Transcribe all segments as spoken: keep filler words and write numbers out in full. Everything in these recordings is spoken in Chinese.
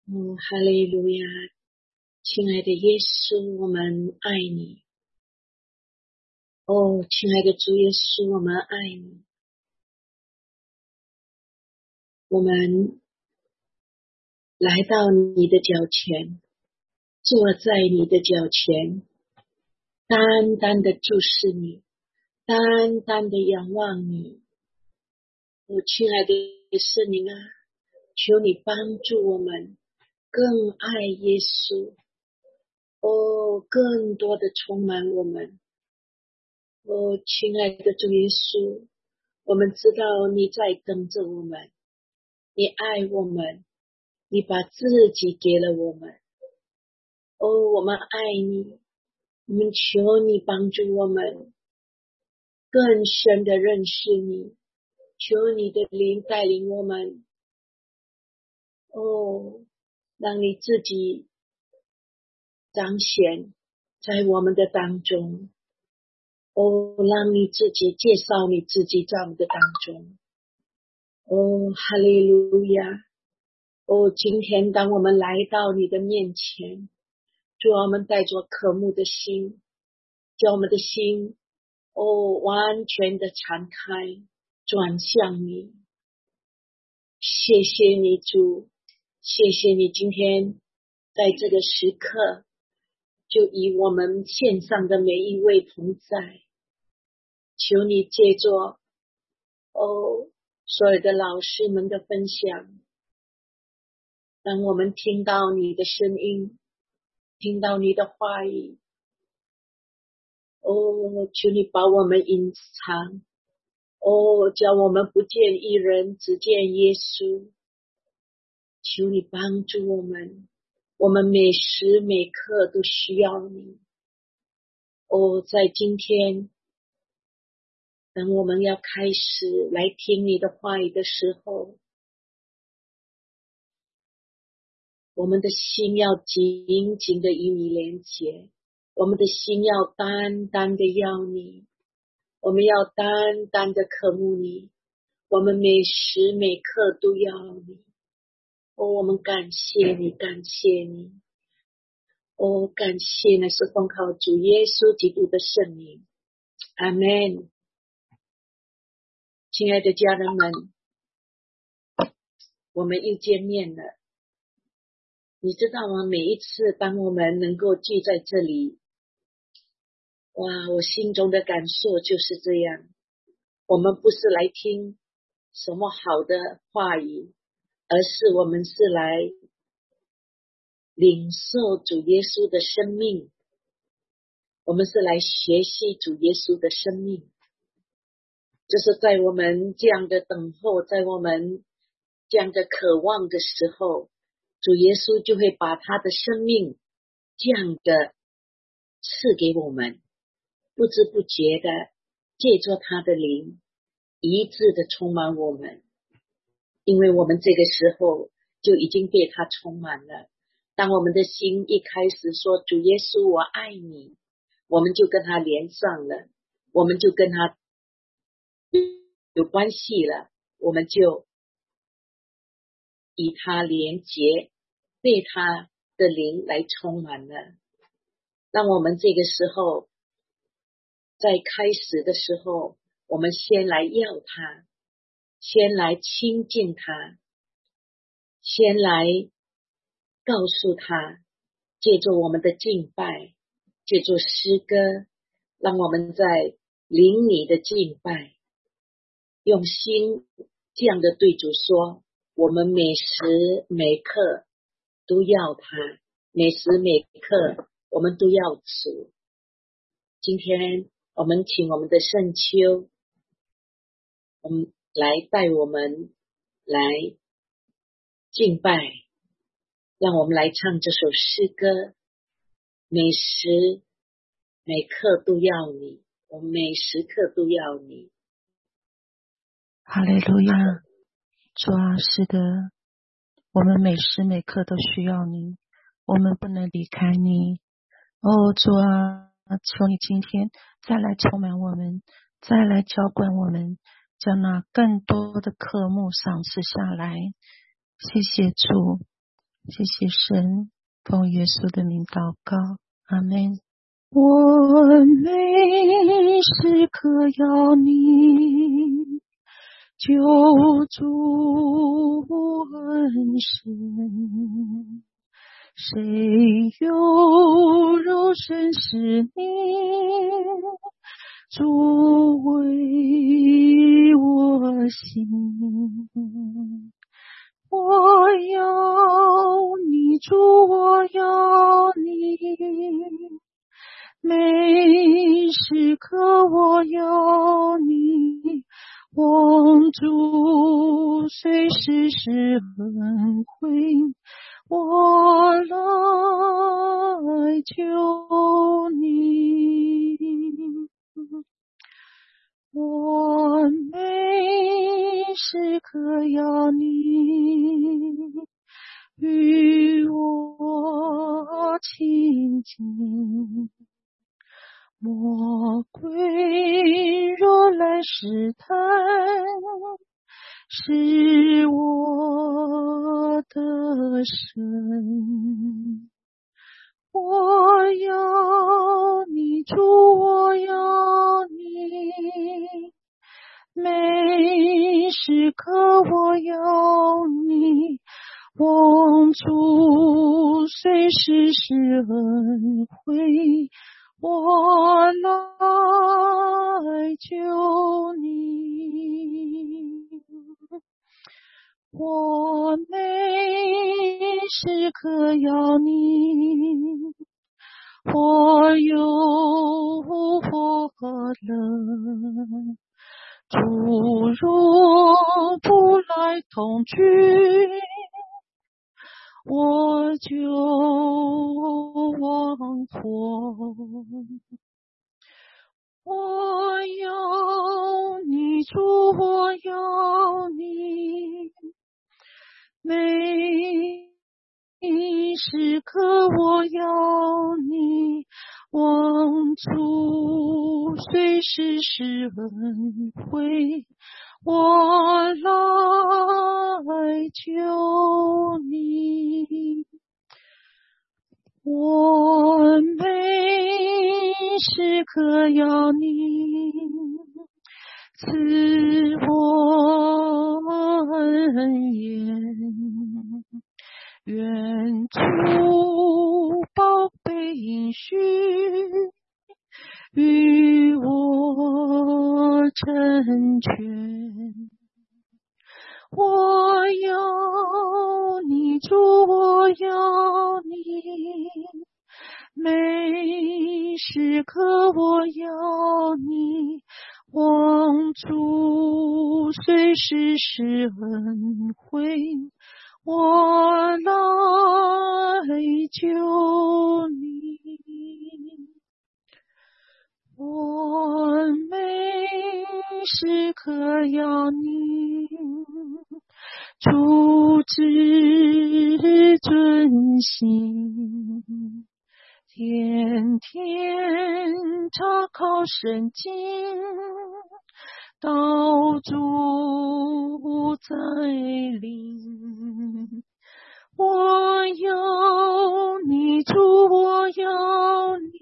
哦，哈利路亚！亲爱的耶稣，我们爱你。哦，亲爱的主耶稣，我们爱你。我们来到你的脚前，坐在你的脚前，单单的注视你，单单的仰望你。我亲爱的圣灵啊，求你帮助我们更爱耶稣，哦，更多的充满我们。哦，亲爱的主耶稣，我们知道你在等着我们，你爱我们，你把自己给了我们。哦，我们爱你，我们求你帮助我们更深的认识你，求你的灵带领我们。哦，让你自己彰显在我们的当中。哦，让你自己介绍你自己在我们的当中。哦，哈利路亚！哦，今天当我们来到你的面前，主啊，我们带着渴慕的心，叫我们的心哦完全的敞开，转向你。谢谢你主，谢谢你今天在这个时刻，就与我们线上的每一位同在。求你借着哦所有的老师们的分享，让我们听到你的声音，听到你的话语。哦，求你把我们隐藏，哦，叫我们不见一人，只见耶稣。求你帮助我们，我们每时每刻都需要你。哦，在今天，当我们要开始来听你的话语的时候，我们的心要紧紧的与你连结，我们的心要单单的要你，我们要单单的渴慕你，我们每时每刻都要你。哦，我们感谢你，感谢你。哦，感谢那是奉靠主耶稣基督的圣名。阿们。亲爱的家人们，我们又见面了。你知道吗？每一次当我们能够聚在这里，哇，我心中的感受就是这样。我们不是来听什么好的话语，而是我们是来领受主耶稣的生命，我们是来学习主耶稣的生命。就是在我们这样的等候，在我们这样的渴望的时候，主耶稣就会把他的生命这样的赐给我们，不知不觉的借着他的灵一致的充满我们，因为我们这个时候就已经被他充满了。当我们的心一开始说主耶稣我爱你，我们就跟他连上了，我们就跟他有关系了，我们就与他连结，被他的灵来充满了。让我们这个时候在开始的时候，我们先来要他，先来亲近他，先来告诉他，借助我们的敬拜，借助诗歌，让我们在灵里的敬拜，用心这样的对主说，我们每时每刻都要他，每时每刻我们都要主。今天我们请我们的圣秋，我们来带我们来敬拜，让我们来唱这首诗歌，每时每刻都要你，我们每时刻都要你。 哈利路亚！主啊，是的，我们每时每刻都需要你，我们不能离开你。哦，主啊，求你今天再来充满我们，再来浇灌我们，将那更多的科目赏赐下来。谢谢主， 谢谢神，奉耶稣的名祷告，阿们。我每时刻要你救主恩神，谁有肉身是你主为我心，我要你主，我要你，每时刻我要你，望主随时是恩惠，我来救你。我每时刻要你与我亲近，魔鬼若来试探，是我的神。我要你主，我要你，每时刻我要你，望主随时是恩惠，我来救你。我每时刻要你，我有我了，主若不来同居，我就亡活。我要你主，我要你，每时刻我要你，望主随时是恩惠，我来救你。我每时刻要你赐我恩言，愿主宝贝应许与我成全。我要你主，我要你，每时刻我要你，望主随时是恩惠，我来救你。我每时刻要你主之遵行，天天查考圣经，道主在临。我要你主，我要你，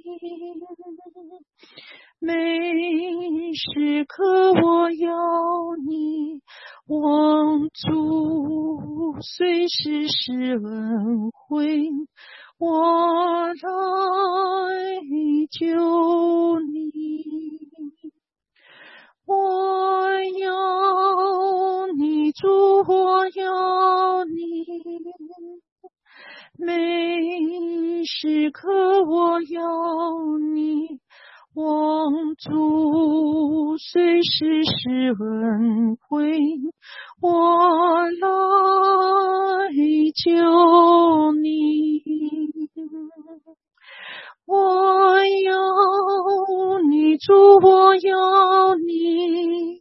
每时刻我要你，望主随时是恩惠，我来救你。我要你主，我要你，每时刻我要你，望主随时是恩惠，我来救你。我要你主，我要你，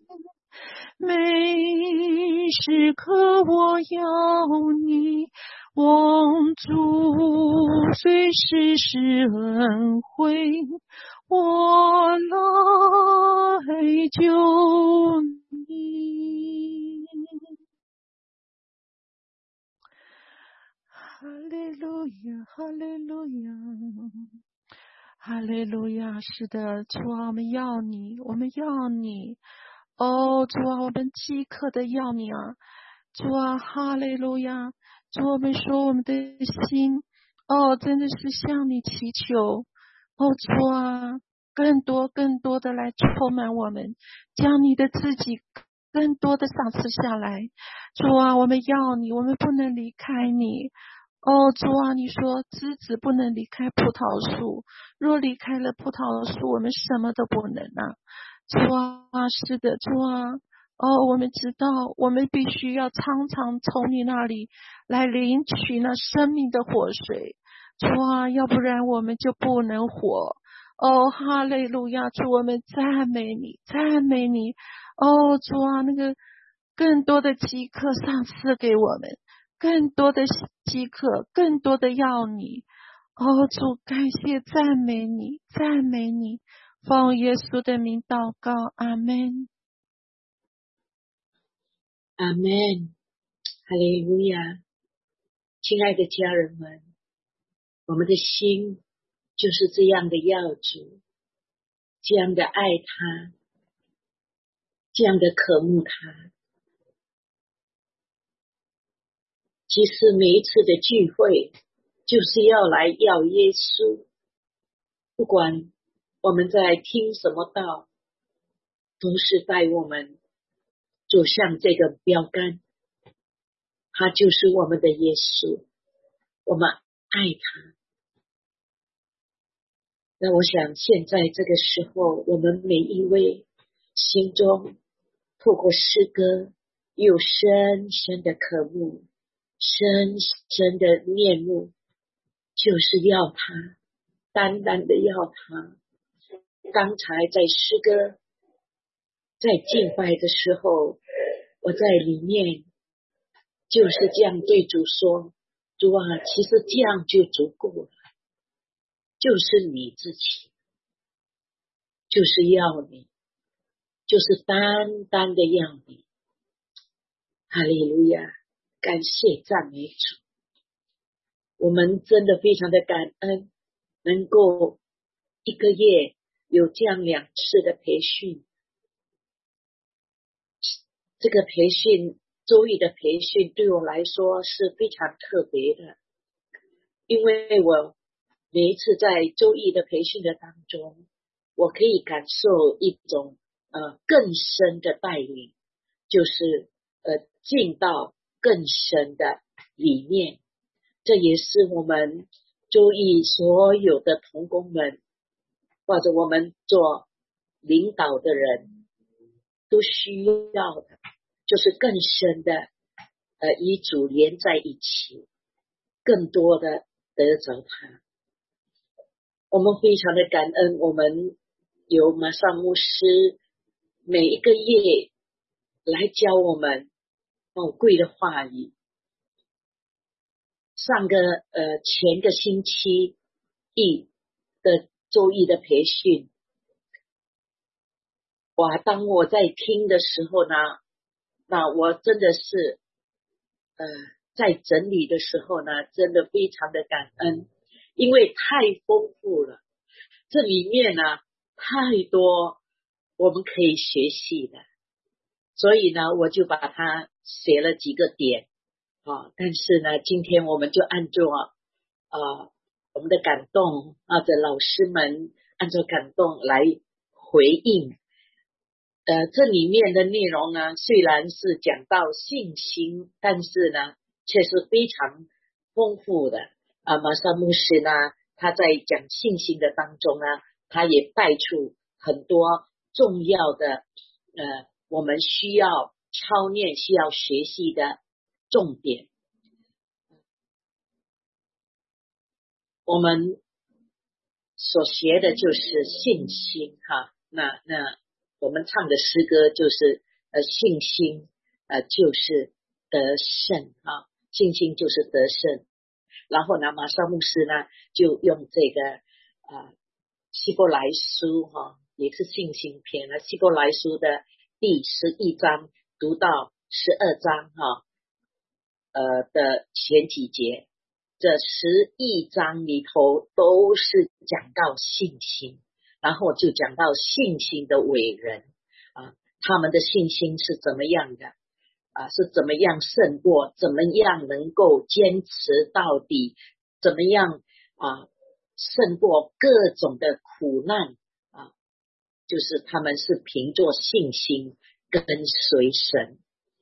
每时刻我要你，望主随时是恩惠，我来救你。 哈利路亚，哈利路亚，哈利路亚！是的，主啊，我们要你，我们要你。哦，主啊，我们饥渴的要你啊！主啊，哈利路亚！主，我们说我们的心，哦，真的是向你祈求。哦，主啊，更多更多的来充满我们，将你的自己更多的赏赐下来。主啊，我们要你，我们不能离开你。哦，主啊，你说枝子不能离开葡萄树，若离开了葡萄树，我们什么都不能啊。主啊，是的，主啊，哦，我们知道，我们必须要常常从你那里来领取那生命的活水。主啊，要不然我们就不能活。哦，哈利路亚！主，我们赞美你，赞美你。哦，主啊，那个更多的饥渴赏赐给我们，更多的饥渴，更多的要你。哦，主，感谢赞美你，赞美你，奉耶稣的名祷告，阿们。 阿门，哈利路亚！亲爱的家人们，我们的心就是这样的要主，这样的爱他，这样的渴慕他。其实每一次的聚会就是要来要耶稣，不管我们在听什么道，都是带我们走向这个标杆，他就是我们的耶稣，我们爱他。那我想现在这个时候，我们每一位心中透过诗歌有深深的渴慕，深深的念慕，就是要他，单单的要他。刚才在诗歌在敬拜的时候，我在里面就是这样对主说，主啊，其实这样就足够了，就是你自己，就是要你，就是单单的要你。哈利路亚，感谢赞美主。我们真的非常的感恩，能够一个月有这样两次的培训。这个培训，周易的培训对我来说是非常特别的，因为我每一次在周易的培训的当中，我可以感受一种呃更深的带领，就是呃进到更深的里面。这也是我们周易所有的同工们，或者我们做领导的人都需要的，就是更深的呃与主连在一起，更多的得着他。我们非常的感恩，我们有马上牧师每一个月来教我们宝贵的话语。上个呃前个星期一的周一的培训，哇，当我在听的时候呢，那我真的是呃在整理的时候呢，真的非常的感恩，因为太丰富了，这里面呢太多我们可以学习的，所以呢我就把它写了几个点啊。但是呢今天我们就按照啊我们的感动啊的老师们按照感动来回应。呃，这里面的内容呢，虽然是讲到信心，但是呢，却是非常丰富的。啊，马萨牧师呢，他在讲信心的当中呢，他也带出很多重要的，呃，我们需要操练、需要学习的重点。我们所学的就是信心，哈，那那。我们唱的诗歌就是呃信心呃就是得胜啊，信心就是得胜。然后呢马上牧师呢就用这个呃希伯来书哈、啊、也是信心篇了，希伯来书的第十一章读到十二章哈、啊、呃的前几节， 这十一章里头都是讲到信心，然后就讲到信心的伟人啊，他们的信心是怎么样的啊？是怎么样胜过？怎么样能够坚持到底？怎么样啊胜过各种的苦难啊？就是他们是凭着信心跟随神。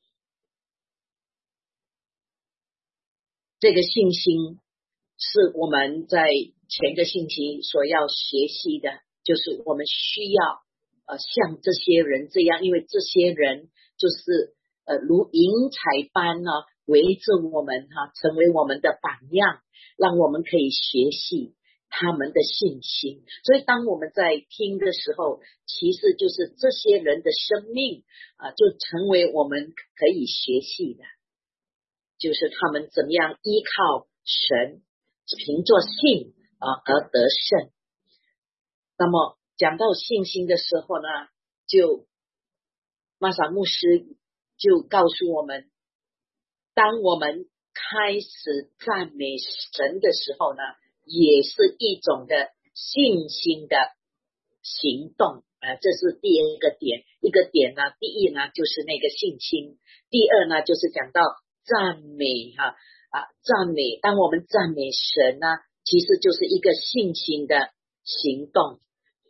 这个信心是我们在前个星期所要学习的，就是我们需要呃像这些人这样，因为这些人就是呃如云彩般呢围着我们哈、啊，成为我们的榜样，让我们可以学习他们的信心。所以当我们在听的时候，其实就是这些人的生命啊，就成为我们可以学习的，就是他们怎么样依靠神，凭着信啊而得胜。那么讲到信心的时候呢，就玛撒牧师就告诉我们，当我们开始赞美神的时候呢，也是一种的信心的行动。呃，这是第一个点。一个点呢，第一呢就是那个信心，第二呢就是讲到赞美哈啊赞美。当我们赞美神呢，其实就是一个信心的行动。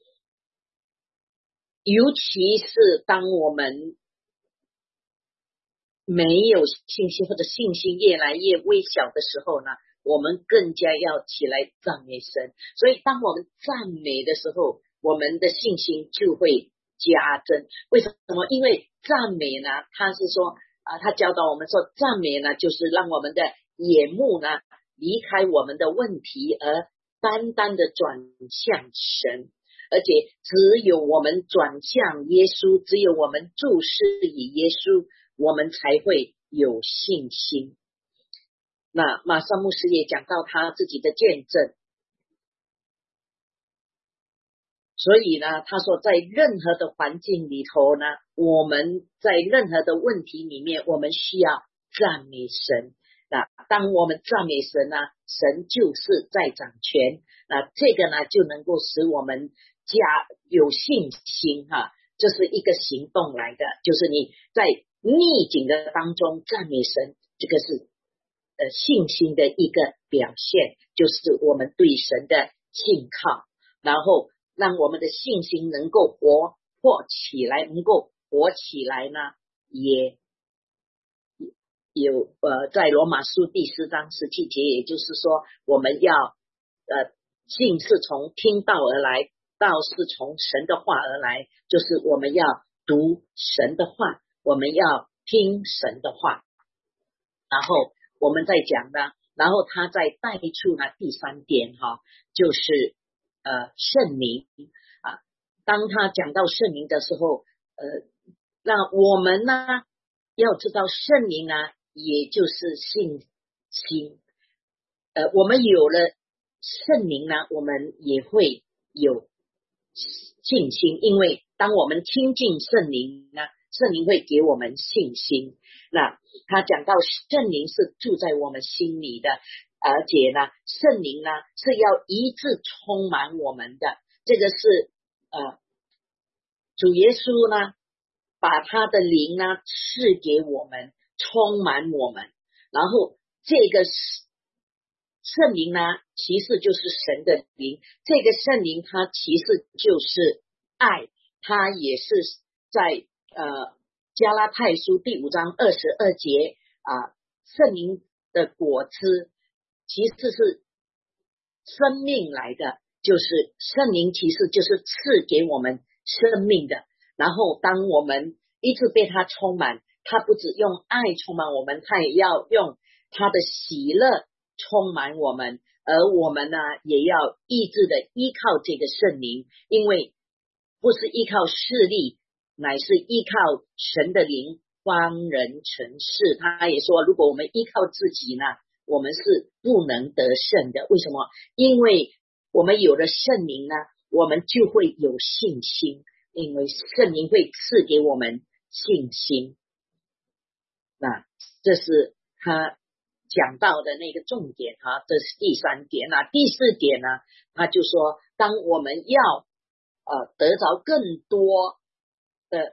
尤其是当我们没有信心，或者信心越来越微小的时候呢，我们更加要起来赞美神。所以当我们赞美的时候，我们的信心就会加增。为什么？因为赞美呢，他是说啊，他教导我们说，赞美呢就是让我们的眼目呢离开我们的问题，而单单的转向神。而且只有我们转向耶稣，只有我们注视于耶稣，我们才会有信心。那马上牧师也讲到他自己的见证，所以呢，他说在任何的环境里头呢，我们在任何的问题里面，我们需要赞美神。那当我们赞美神呢，神就是在掌权，那这个呢就能够使我们加有信心哈，这是一个行动来的，就是你在逆境的当中赞美神，这个是呃信心的一个表现，就是我们对神的信靠，然后让我们的信心能够活活起来，能够活起来呢，也有呃在罗马书第四章十七节，也就是说我们要呃信是从听道而来，道是从神的话而来，就是我们要读神的话，我们要听神的话。然后我们再讲呢，然后他再带出呢第三点哈，就是呃圣灵啊。当他讲到圣灵的时候，呃，那我们呢要知道圣灵呢，也就是信心。呃，我们有了圣灵呢，我们也会有信心，因为当我们亲近圣灵呢，圣灵会给我们信心。那他讲到圣灵是住在我们心里的，而且呢，圣灵呢是要一致充满我们的。这个是呃，主耶稣呢，把他的灵呢赐给我们，充满我们。然后这个圣灵呢，其实就是神的灵。这个圣灵它其实就是爱，它也是在呃加拉太书第五章二十二节啊，圣灵的果子其实是生命来的，就是圣灵其实就是赐给我们生命的。然后当我们一直被他充满，他不只用爱充满我们，他也要用他的喜乐充满我们，而我们呢也要意志的依靠这个圣灵，因为不是依靠势力，乃是依靠神的灵方人成事。他也说，如果我们依靠自己呢，我们是不能得胜的。为什么？因为我们有了圣灵呢，我们就会有信心，因为圣灵会赐给我们信心。那这是他讲到的那个重点哈，这是第三点啊。第四点呢，他就说，当我们要呃得着更多的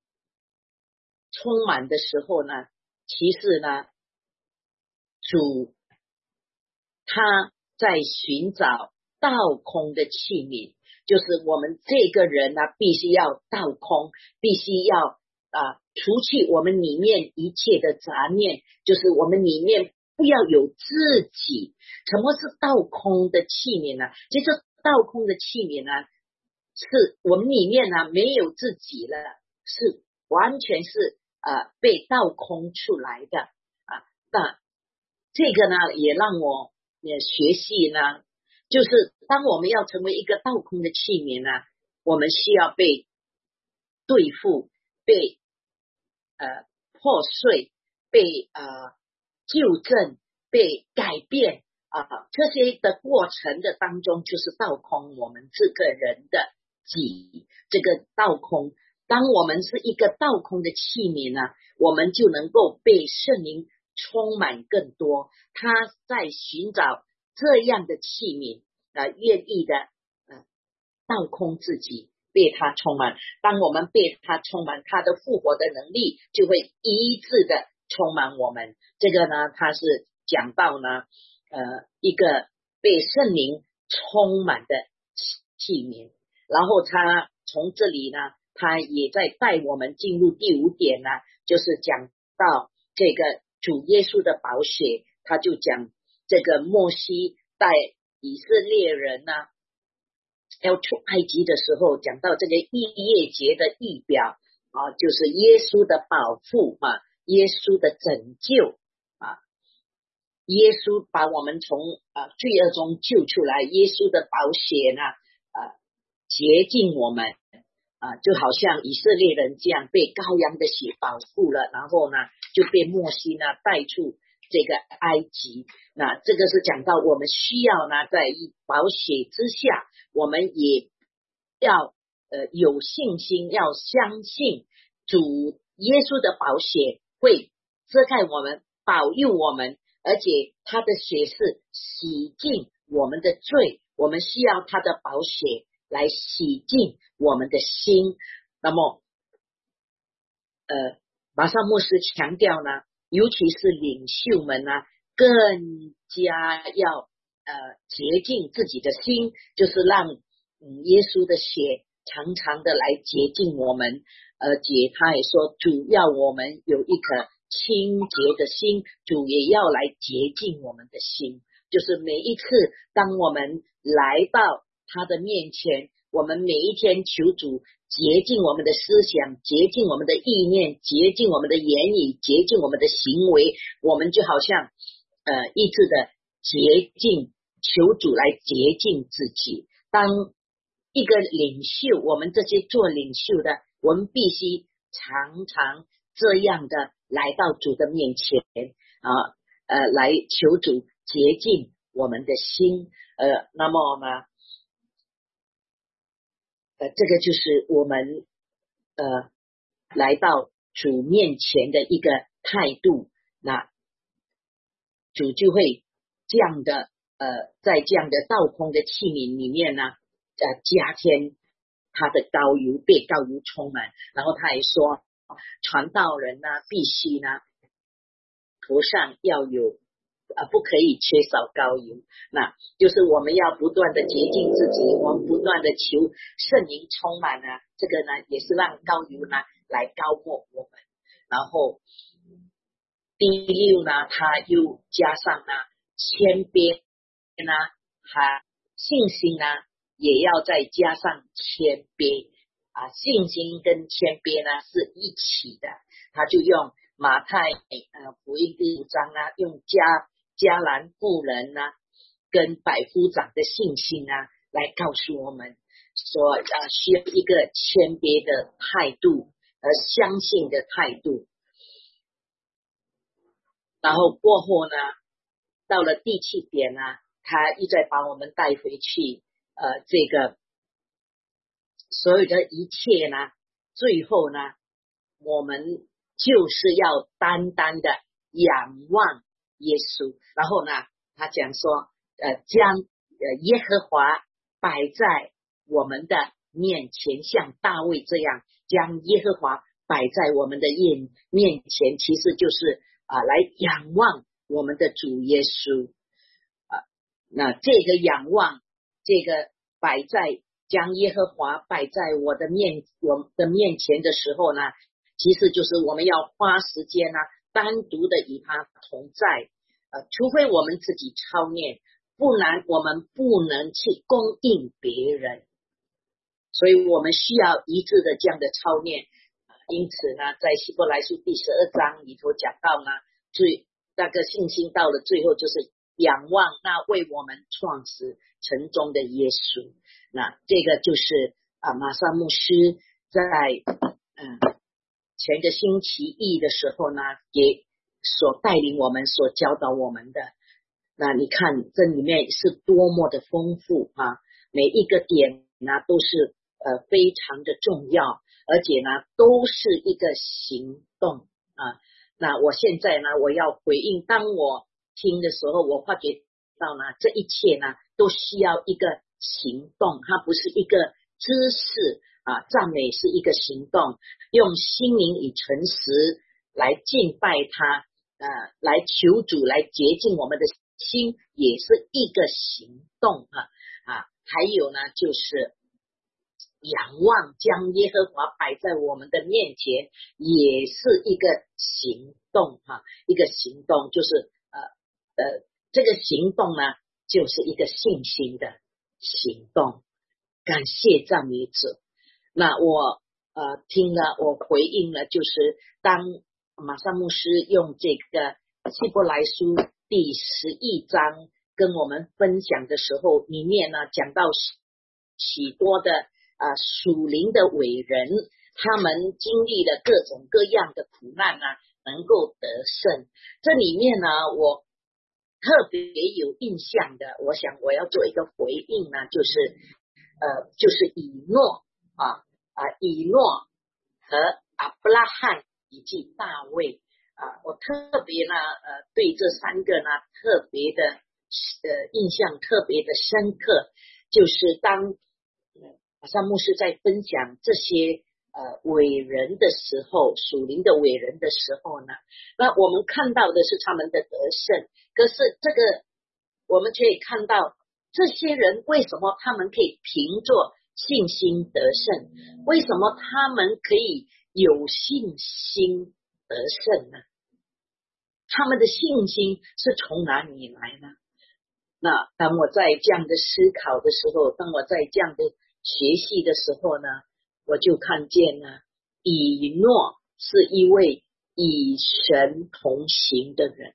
充满的时候呢，其实呢，主他在寻找倒空的器皿，就是我们这个人呢，必须要倒空，必须要啊、呃、除去我们里面一切的杂念，就是我们里面不要有自己。什么是倒空的器皿呢？其实倒空的器皿呢，是我们里面呢没有自己了，是完全是呃被倒空出来的啊。那这个呢，也让我也学习呢，就是当我们要成为一个倒空的器皿呢，我们需要被对付，被呃破碎，被呃纠正，被改变啊、呃，这些的过程的当中，就是倒空我们这个人的己，这个倒空。当我们是一个倒空的器皿呢，我们就能够被圣灵充满更多。他在寻找这样的器皿，呃，愿意的呃倒空自己，被他充满。当我们被他充满，他的复活的能力就会一致的充满我们。这个呢，他是讲到呢，呃，一个被圣灵充满的器皿。然后他从这里呢，他也在带我们进入第五点呢，就是讲到这个主耶稣的宝血。他就讲这个摩西带以色列人呢要出埃及的时候，讲到这个逾越节的预表啊，就是耶稣的保护啊，耶稣的拯救啊，耶稣把我们从啊罪恶中救出来，耶稣的宝血呢啊洁净我们啊，就好像以色列人这样被羔羊的血保护了，然后呢就被摩西呢带出这个埃及。那这个是讲到我们需要呢在宝血之下，我们也要呃有信心，要相信主耶稣的宝血会遮盖我们，保佑我们，而且他的血是洗净我们的罪，我们需要他的宝血来洗净我们的心。那么呃马上牧师强调呢，尤其是领袖们呢，更加要呃洁净自己的心，就是让嗯耶稣的血常常的来洁净我们。而且他也说，主要我们有一颗清洁的心，主也要来洁净我们的心。就是每一次当我们来到他的面前，我们每一天求主洁净我们的思想，洁净我们的意念，洁净我们的言语，洁净我们的行为，我们就好像呃一致的洁净，求主来洁净自己。当一个领袖，我们这些做领袖的，我们必须常常这样的来到主的面前啊，呃，来求主洁净我们的心。呃，那么呢，呃，这个就是我们呃来到主面前的一个态度。那主就会这样的呃，在这样的倒空的器皿里面呢，呃，加添他的膏油，被膏油充满。然后他也说，传道人呢，必须呢头上要有呃，不可以缺少膏油。那就是我们要不断的洁净自己，我们不断的求圣灵充满呢，这个呢也是让膏油呢来膏抹我们。然后第六呢，他又加上呢谦卑呢，还信心呢也要再加上谦卑啊，信心跟谦卑呢是一起的。他就用马太呃福音第五章呢，用加迦南妇人呢跟百夫长的信心呢来告诉我们说，呃需要一个谦卑的态度和相信的态度。然后过后呢，到了第七点呢，他一再把我们带回去呃这个所有的一切呢，最后呢我们就是要单单的仰望耶稣。然后呢，他讲说，呃，将呃耶和华摆在我们的面前，像大卫这样将耶和华摆在我们的面面前，其实就是啊、呃，来仰望我们的主耶稣啊、呃。那这个仰望，这个摆在将耶和华摆在我的面我的面前的时候呢，其实就是我们要花时间呢、啊，单独的与他同在，呃，除非我们自己操练，不然我们不能去供应别人，所以我们需要一致的这样的操练。因此呢，在希伯来书第十二章里头讲到呢，最那个信心到了最后就是仰望那为我们创始成终的耶稣。那这个就是啊，马萨牧师在嗯前个星期一的时候呢，也所带领我们所教导我们的。那你看这里面是多么的丰富啊，每一个点呢都是呃非常的重要，而且呢都是一个行动啊。那我现在呢我要回应，当我听的时候，我发觉到呢这一切呢都需要一个行动，它不是一个知识啊，赞美是一个行动，用心灵与诚实来敬拜他，呃，来求主来洁净我们的心，也是一个行动啊啊，还有呢就是仰望，将耶和华摆在我们的面前，也是一个行动哈、啊，一个行动就是呃呃，这个行动呢，就是一个信心的行动。感谢赞美主。那我呃听了，我回应了，就是当马萨牧师用这个希伯来书第十一章跟我们分享的时候，里面呢讲到许多的啊属灵的伟人，他们经历了各种各样的苦难啊，能够得胜。这里面呢，我特别有印象的，我想我要做一个回应呢，就是呃，就是以诺啊啊，以诺和亚伯拉罕以及大卫啊，我特别呢呃对这三个呢特别的呃印象特别的深刻，就是当马萨牧师在分享这些呃伟人的时候，属灵的伟人的时候呢，那我们看到的是他们的得胜，可是这个我们可以看到这些人为什么他们可以凭着信心得胜，为什么他们可以有信心得胜呢？他们的信心是从哪里来呢？那当我在这样的思考的时候，当我在这样的学习的时候呢，我就看见呢，以诺是一位与神同行的人。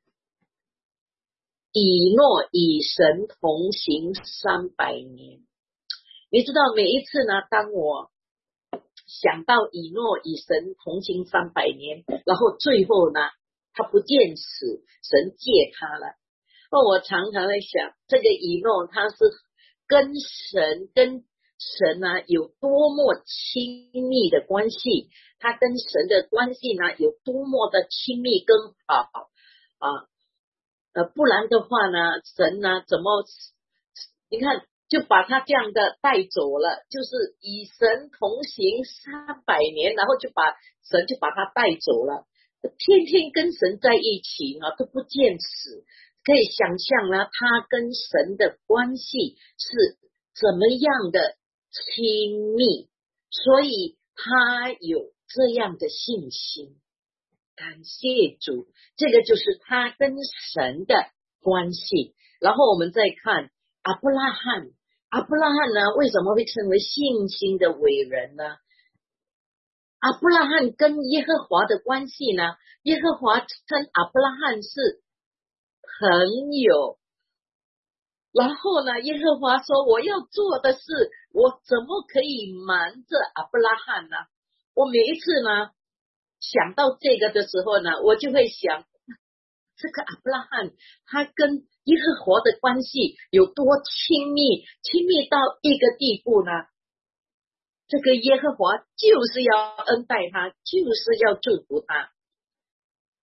以诺与神同行三百年，你知道每一次呢，当我想到以诺与神同行三百年，然后最后呢他不见死，神借他了，我常常在想，这个以诺他是跟神跟神呢有多么亲密的关系，他跟神的关系呢有多么的亲密跟好啊呃，不然的话呢，神呢怎么你看就把他这样的带走了，就是与神同行三百年，然后就把神就把他带走了，天天跟神在一起呢都不见死，可以想象呢他跟神的关系是怎么样的亲密，所以他有这样的信心。感谢主，这个就是他跟神的关系。然后我们再看亚伯拉罕，亚伯拉罕呢为什么会成为信心的伟人呢？亚伯拉罕跟耶和华的关系呢，耶和华称亚伯拉罕是朋友，然后呢耶和华说我要做的事，我怎么可以瞒着亚伯拉罕呢？我每一次呢想到这个的时候呢，我就会想，这个亚伯拉罕他跟耶和华的关系有多亲密，亲密到一个地步呢，这个耶和华就是要恩待他，就是要祝福他。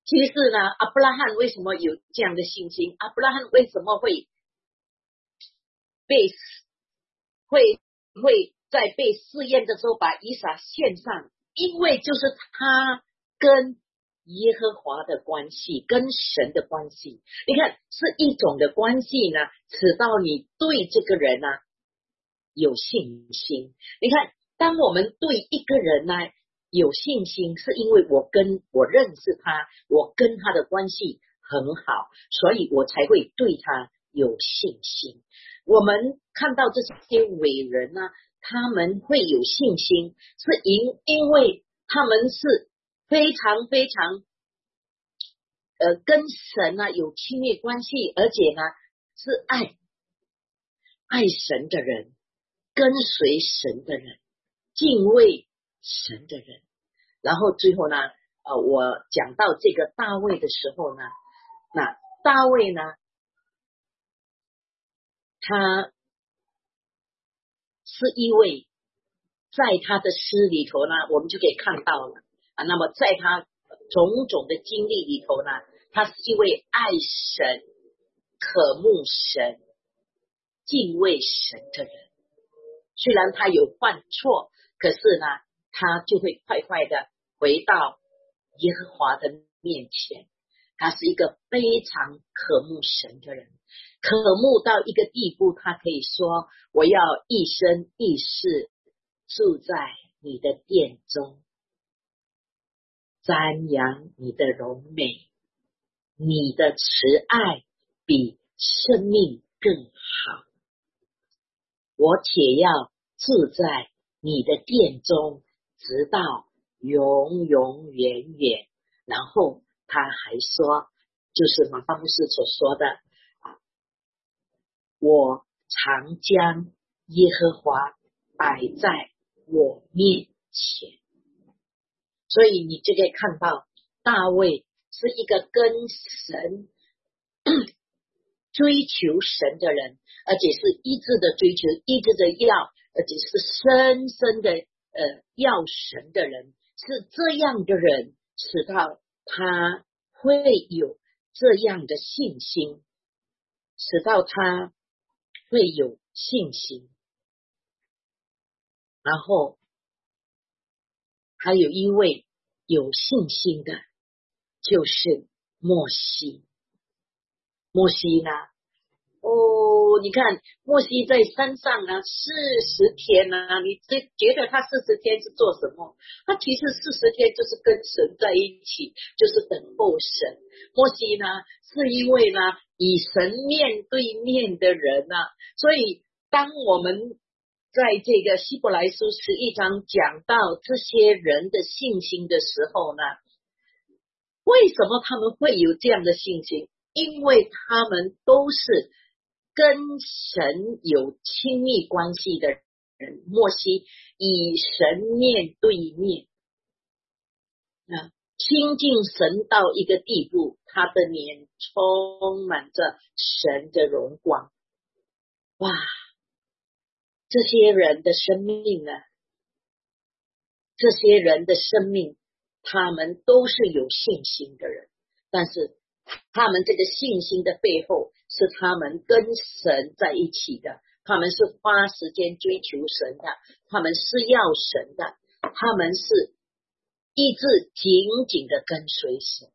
其实呢，亚伯拉罕为什么有这样的信心？亚伯拉罕为什么会被会会在被试验的时候把以撒献上？因为就是他跟耶和华的关系，跟神的关系，你看是一种的关系呢，使到你对这个人呢有信心。你看，当我们对一个人呢有信心，是因为我跟我认识他，我跟他的关系很好，所以我才会对他有信心。我们看到这些伟人呢，他们会有信心，是因因为他们是非常非常呃跟神呢有亲密关系，而且呢是爱爱神的人，跟随神的人，敬畏神的人。然后最后呢，呃，我讲到这个大卫的时候呢，那大卫呢，他是一位在他的诗里头呢，我们就可以看到了啊。那么在他种种的经历里头呢，他是一位爱神、渴慕神、敬畏神的人。虽然他有犯错，可是呢，他就会快快的回到耶和华的面前。他是一个非常渴慕神的人，渴慕到一个地步，他可以说：我要一生一世住在你的殿中，瞻仰你的荣美，你的慈爱比生命更好。我且要住在你的殿中，直到永永远远。然后他还说，就是马巴牧师所说的啊，我常将耶和华摆在我面前。所以你就可以看到，大卫是一个跟神追求神的人，而且是一直的追求，一直的要，而且是深深的呃要神的人。是这样的人，使到他会有这样的信心，使到他会有信心。然后还有一位有信心的，就是摩西。摩西呢，哦，你看摩西在山上呢四十天呢，你觉得他四十天是做什么？他其实四十天就是跟神在一起，就是等候神。摩西呢是一位呢与神面对面的人啊，所以当我们在这个希伯来书十一章讲到这些人的信心的时候呢，为什么他们会有这样的信心？因为他们都是跟神有亲密关系的人。摩西与神面对面，那亲近神到一个地步，他的脸充满着神的荣光。哇，这些人的生命呢，这些人的生命，他们都是有信心的人，但是他们这个信心的背后是他们跟神在一起的，他们是花时间追求神的，他们是要神的，他们是一直紧紧的跟随神。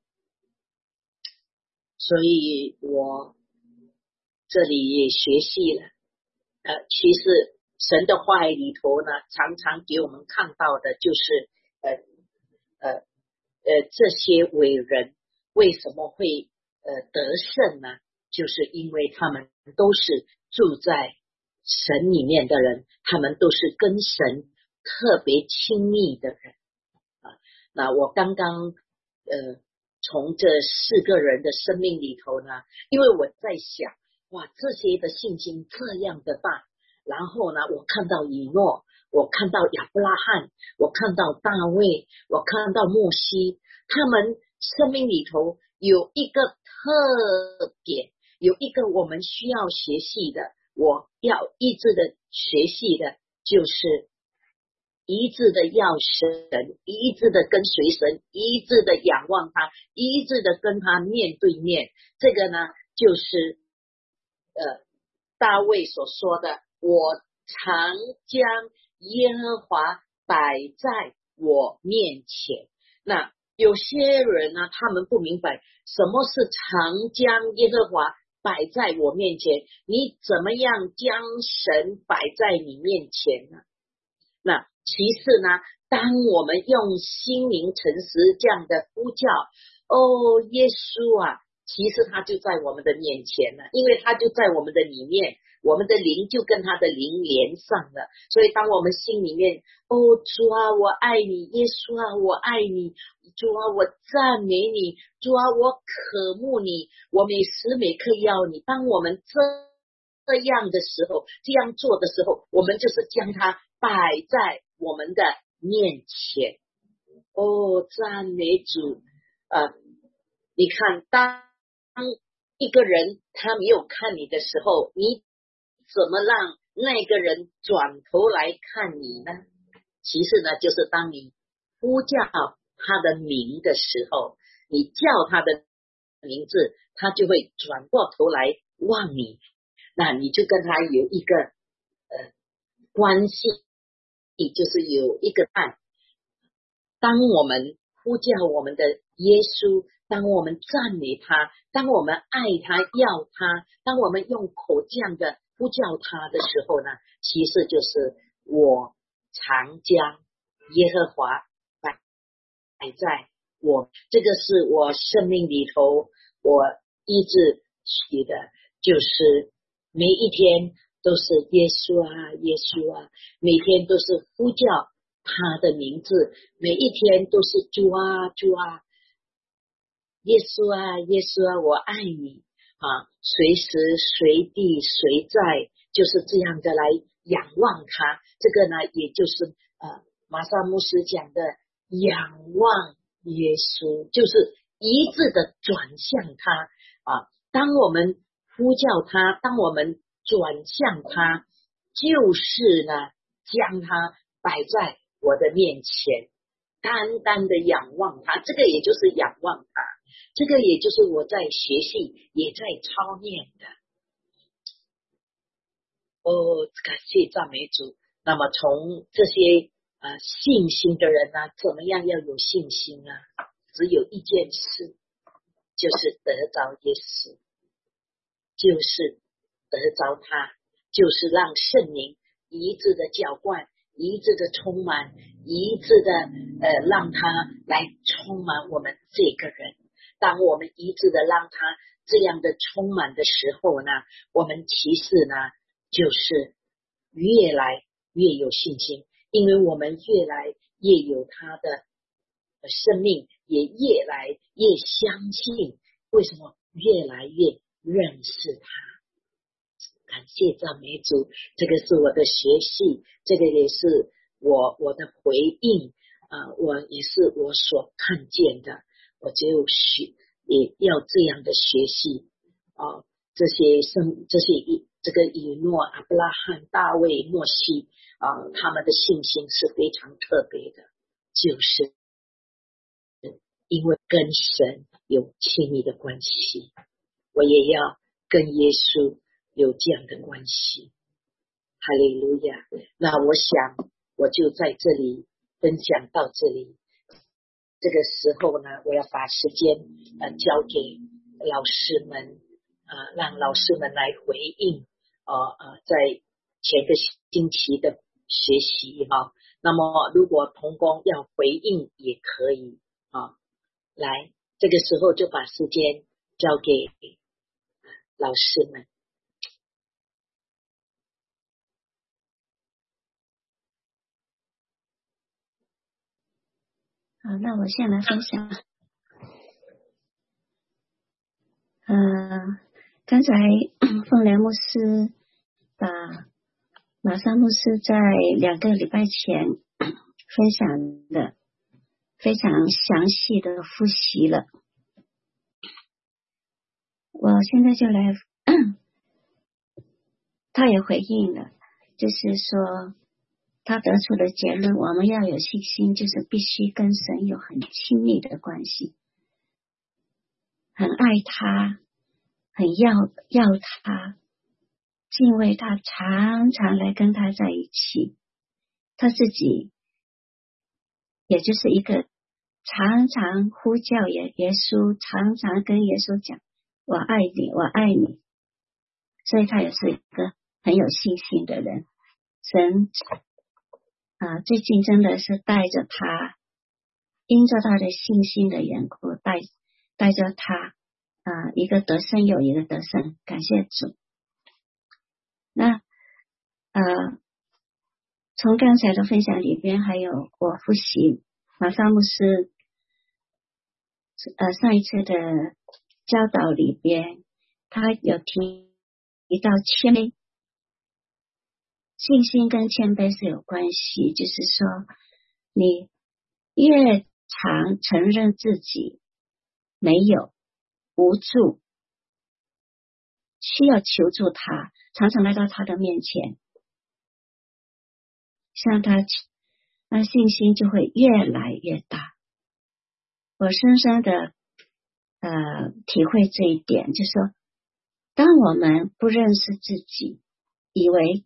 所以我这里也学习了呃，其实神的话语里头呢，常常给我们看到的就是呃呃呃这些伟人为什么会呃得胜呢？就是因为他们都是住在神里面的人，他们都是跟神特别亲密的人啊。那我刚刚呃从这四个人的生命里头呢，因为我在想，哇，这些的信心这样的大，然后呢，我看到以诺，我看到亚伯拉罕，我看到大卫，我看到摩西，他们生命里头有一个特点，有一个我们需要学习的，我要一直的学习的，就是一致的要神，一致的跟随神，一致的仰望他，一致的跟他面对面。这个呢，就是呃大卫所说的，我常将耶和华摆在我面前。那有些人呢，他们不明白什么是常将耶和华摆在我面前，你怎么样将神摆在你面前呢？那其次呢，当我们用心灵诚实这样的呼叫，哦，耶稣啊，其实他就在我们的面前了，因为他就在我们的里面，我们的灵就跟他的灵连上了。所以当我们心里面，哦，主啊，我爱你，耶稣啊，我爱你，主啊，我赞美你，主啊，我渴慕你，我每时每刻要你。当我们这这样的时候，这样做的时候，我们就是将它摆在我们的面前。哦，赞美主啊！你看，当一个人他没有看你的时候，你怎么让那个人转头来看你呢？其实呢，就是当你呼叫他的名的时候，你叫他的名字，他就会转过头来望你，那你就跟他有一个呃关系，就是有一个爱。当我们呼叫我们的耶稣，当我们赞美他，当我们爱他要他，当我们用口这样的呼叫他的时候呢，其实就是我常将耶和华摆在我，这个是我生命里头我一直许的，就是每一天都是耶稣啊耶稣啊，每天都是呼叫他的名字，每一天都是主啊主啊，耶稣啊耶稣啊，我爱你啊，随时随地随在，就是这样的来仰望他。这个呢，也就是呃马萨牧师讲的仰望耶稣，就是一致的转向他啊。当我们呼叫他，当我们转向他，就是呢将他摆在我的面前，单单的仰望他，这个也就是仰望他，这个也就是我在学习也在操练的。哦，感谢赞美主。那么从这些呃信心的人呢、啊，怎么样要有信心啊？只有一件事，就是得着耶稣，就是得着他，就是让圣灵一致的浇灌，一致的充满，一致的呃让他来充满我们这个人。当我们一致的让他这样的充满的时候呢，我们其实呢就是越来越有信心，因为我们越来越有他的生命，也越来越相信。为什么？越来越认识他。感谢赞美主，这个是我的学习，这个也是我我的回应啊、呃，我也是我所看见的，我就学也要这样的学习啊、呃，这些圣这些以这个以诺、阿布拉罕、大卫、诺西啊、呃，他们的信心是非常特别的，就是因为跟神有亲密的关系，我也要跟耶稣有这样的关系。哈利路亚。那我想我就在这里分享到这里，这个时候呢，我要把时间呃交给老师们啊、呃，让老师们来回应呃呃在前个星期的学习哈、哦。那么如果同工要回应也可以啊、哦，来这个时候就把时间交给老师们。 好，那我现在来分享。呃，刚才凤莲牧师把马上牧师在两个礼拜前分享的非常详细的复习了，我现在就来，他也回应了，就是说他得出的结论，我们要有信心，就是必须跟神有很亲密的关系，很爱他，很要要他，敬畏他，常常来跟他在一起。他自己也就是一个常常呼叫耶耶稣，常常跟耶稣讲我爱你，我爱你，所以他也是一个很有信心的人。神啊，最近真的是带着他，因着他的信心的缘故，带带着他啊，一个得胜又一个得胜，感谢主。那呃，从刚才的分享里边，还有我复习马萨牧师呃上一次的教导里边，他有提提到谦卑，信心跟谦卑是有关系，就是说你越常承认自己没有无助，需要求助他，常常来到他的面前向他，那信心就会越来越大。我深深的呃体会这一点，就是说当我们不认识自己，以为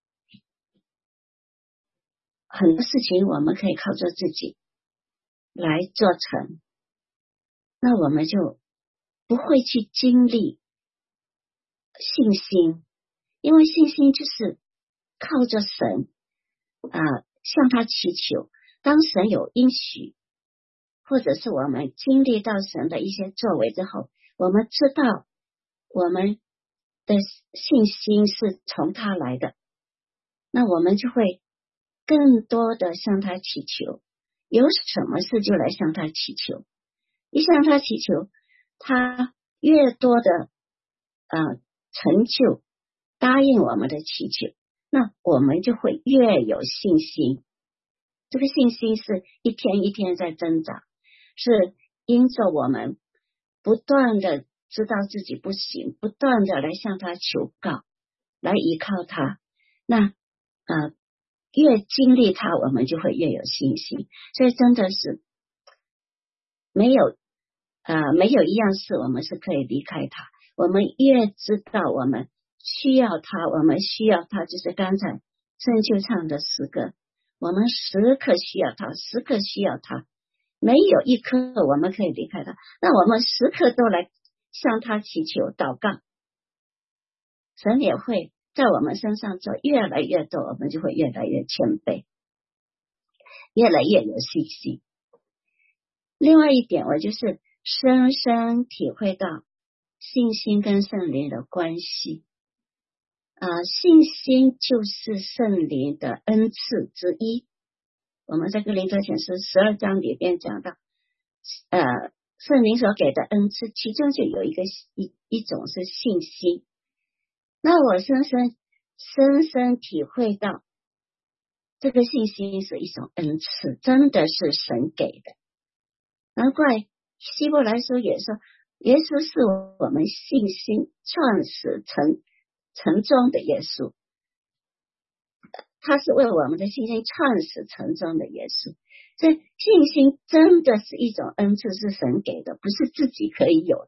很多事情我们可以靠着自己来做成，那我们就不会去经历信心，因为信心就是靠着神啊、呃，向他祈求，当神有应许，或者是我们经历到神的一些作为之后，我们知道我们的信心是从他来的，那我们就会更多的向他祈求，有什么事就来向他祈求，一向他祈求，他越多的呃成就答应我们的祈求，那我们就会越有信心。这个信心是一天一天在增长，是因着我们不断的知道自己不行，不断的来向他求告，来依靠他，那呃越经历他，我们就会越有信心。所以真的是没有呃没有一样事我们是可以离开他，我们越知道我们需要他，我们需要他，就是刚才圣就唱的诗歌，我们时刻需要他，时刻需要他，没有一刻我们可以离开他，那我们时刻都来向他祈求祷告，神也会在我们身上做越来越多，我们就会越来越谦卑，越来越有信心。另外一点，我就是深深体会到信心跟圣灵的关系啊、呃，信心就是圣灵的恩赐之一。我们在哥林多前书十二章里边讲到，呃，圣灵所给的恩赐，其中就有一个一一种是信心。那我深深深深体会到，这个信心是一种恩赐，真的是神给的。难怪希伯来书也说，耶稣是我们信心创始成成终的耶稣，他是为我们的信心创始成终的耶稣。所以信心真的是一种恩赐，是神给的，不是自己可以有的。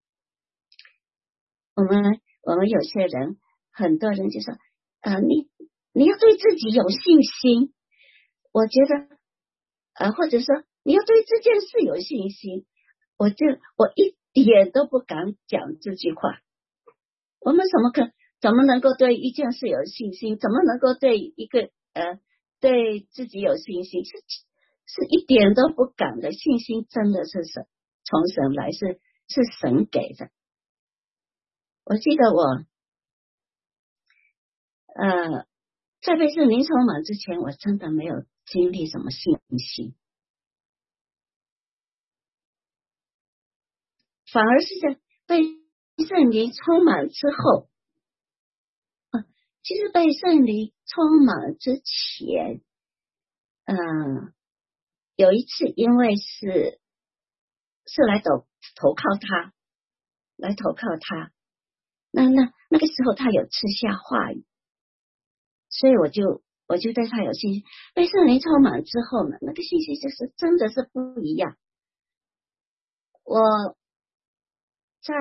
我们我们有些人，很多人就说，呃，你你要对自己有信心。我觉得，呃，或者说你要对这件事有信心，我就我一点都不敢讲这句话。我们怎么可怎么能够对一件事有信心？怎么能够对一个呃对自己有信心？是是一点都不敢的。信心真的是神从神来，是是神给的。我记得我呃在被圣灵充满之前，我真的没有经历什么信心，反而是在被圣灵充满之后，啊，其实被圣灵充满之前，嗯、呃，有一次因为是是来投投靠他，来投靠他，那那那个时候他有赐下话语，所以我就我就对他有信心。被圣灵充满之后呢，那个信心就是真的是不一样。我在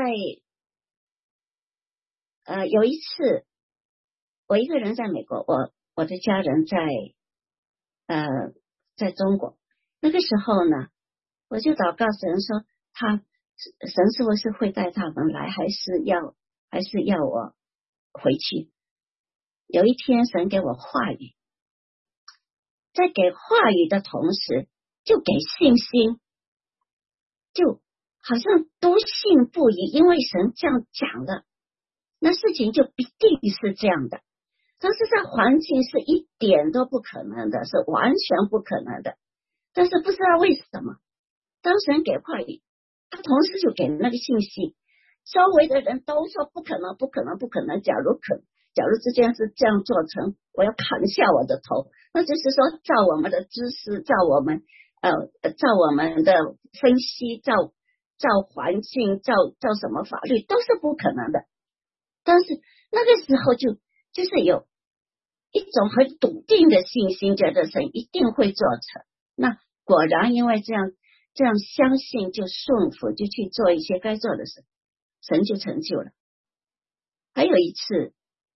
呃有一次，我一个人在美国，我我的家人在呃在中国。那个时候呢，我就祷告神说，他神是不是会带他们来，还是要还是要我回去？有一天，神给我话语，在给话语的同时，就给信心，就好像都信不疑，因为神这样讲了，那事情就必定是这样的。但是在环境是一点都不可能的，是完全不可能的。但是不知道为什么，当神给话语，他同时就给那个信息，周围的人都说不可能，不可能，不可能。假如可，假如这件事这样做成，我要砍下我的头。那就是说，照我们的知识，照我们呃，照我们的分析，照照环境，照照什么法律，都是不可能的。但是那个时候就就是有一种很笃定的信心，觉得神一定会做成。那果然因为这样这样相信，就顺服，就去做一些该做的事，神就成就了。还有一次，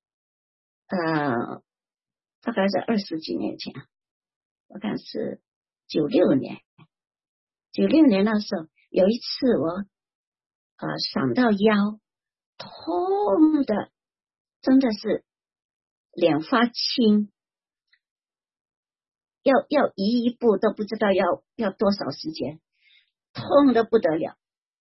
呃，大概在二十几年前，我看是九六年，九六年那时候有一次我呃闪到腰，痛的真的是脸发青，要要移一步都不知道要要多少时间，痛得不得了。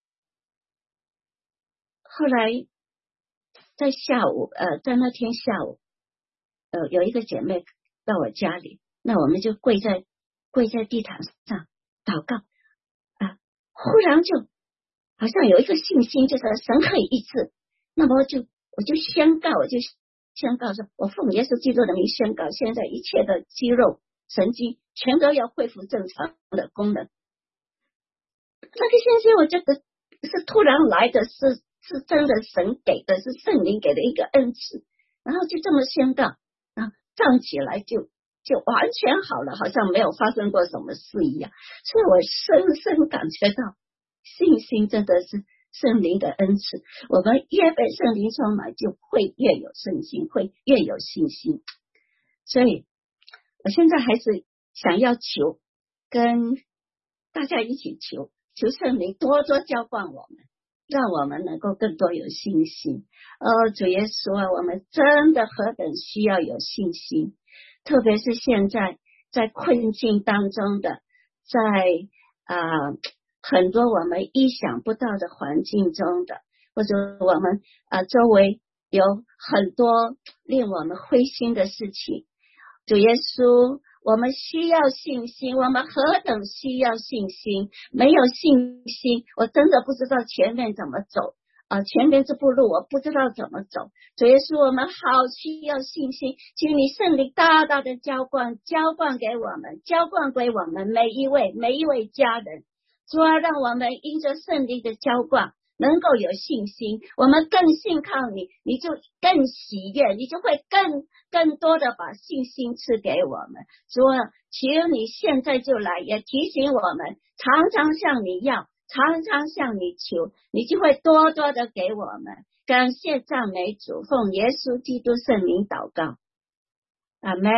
后来在下午呃在那天下午呃有一个姐妹到我家里，那我们就跪在跪在地毯上祷告啊，忽然就好像有一个信心，就是神可以医治。那么就我就宣告，我就宣告说，我奉耶稣基督的名宣告，现在一切的肌肉神经全都要恢复正常的功能。那个信心我觉得是突然来的，是是真的神给的，是圣灵给的一个恩赐，然后就这么宣告，然后站起来就就完全好了，好像没有发生过什么事一样。所以我深深感觉到信心真的是圣灵的恩赐，我们越被圣灵充满，就会越有信心，会越有信心。所以我现在还是想要求跟大家一起求求圣灵多多浇灌我们，让我们能够更多有信心。哦，主耶稣啊，我们真的何等需要有信心，特别是现在在困境当中的，在啊、呃、很多我们意想不到的环境中的，或者我们啊、呃、周围有很多令我们灰心的事情。主耶稣，我们需要信心，我们何等需要信心，没有信心我真的不知道前面怎么走啊、呃，前面这步路我不知道怎么走。主耶稣，我们好需要信心，请你圣灵大大的浇灌浇灌给我们，浇灌给我们每一位每一位家人。主啊，让我们因着圣灵的浇灌能够有信心，我们更信靠你，你就更喜悦，你就会更更多的把信心赐给我们。主啊，求你现在就来，也提醒我们常常向你要，常常向你求，你就会多多的给我们。感谢赞美主，奉耶稣基督圣名祷告，阿们。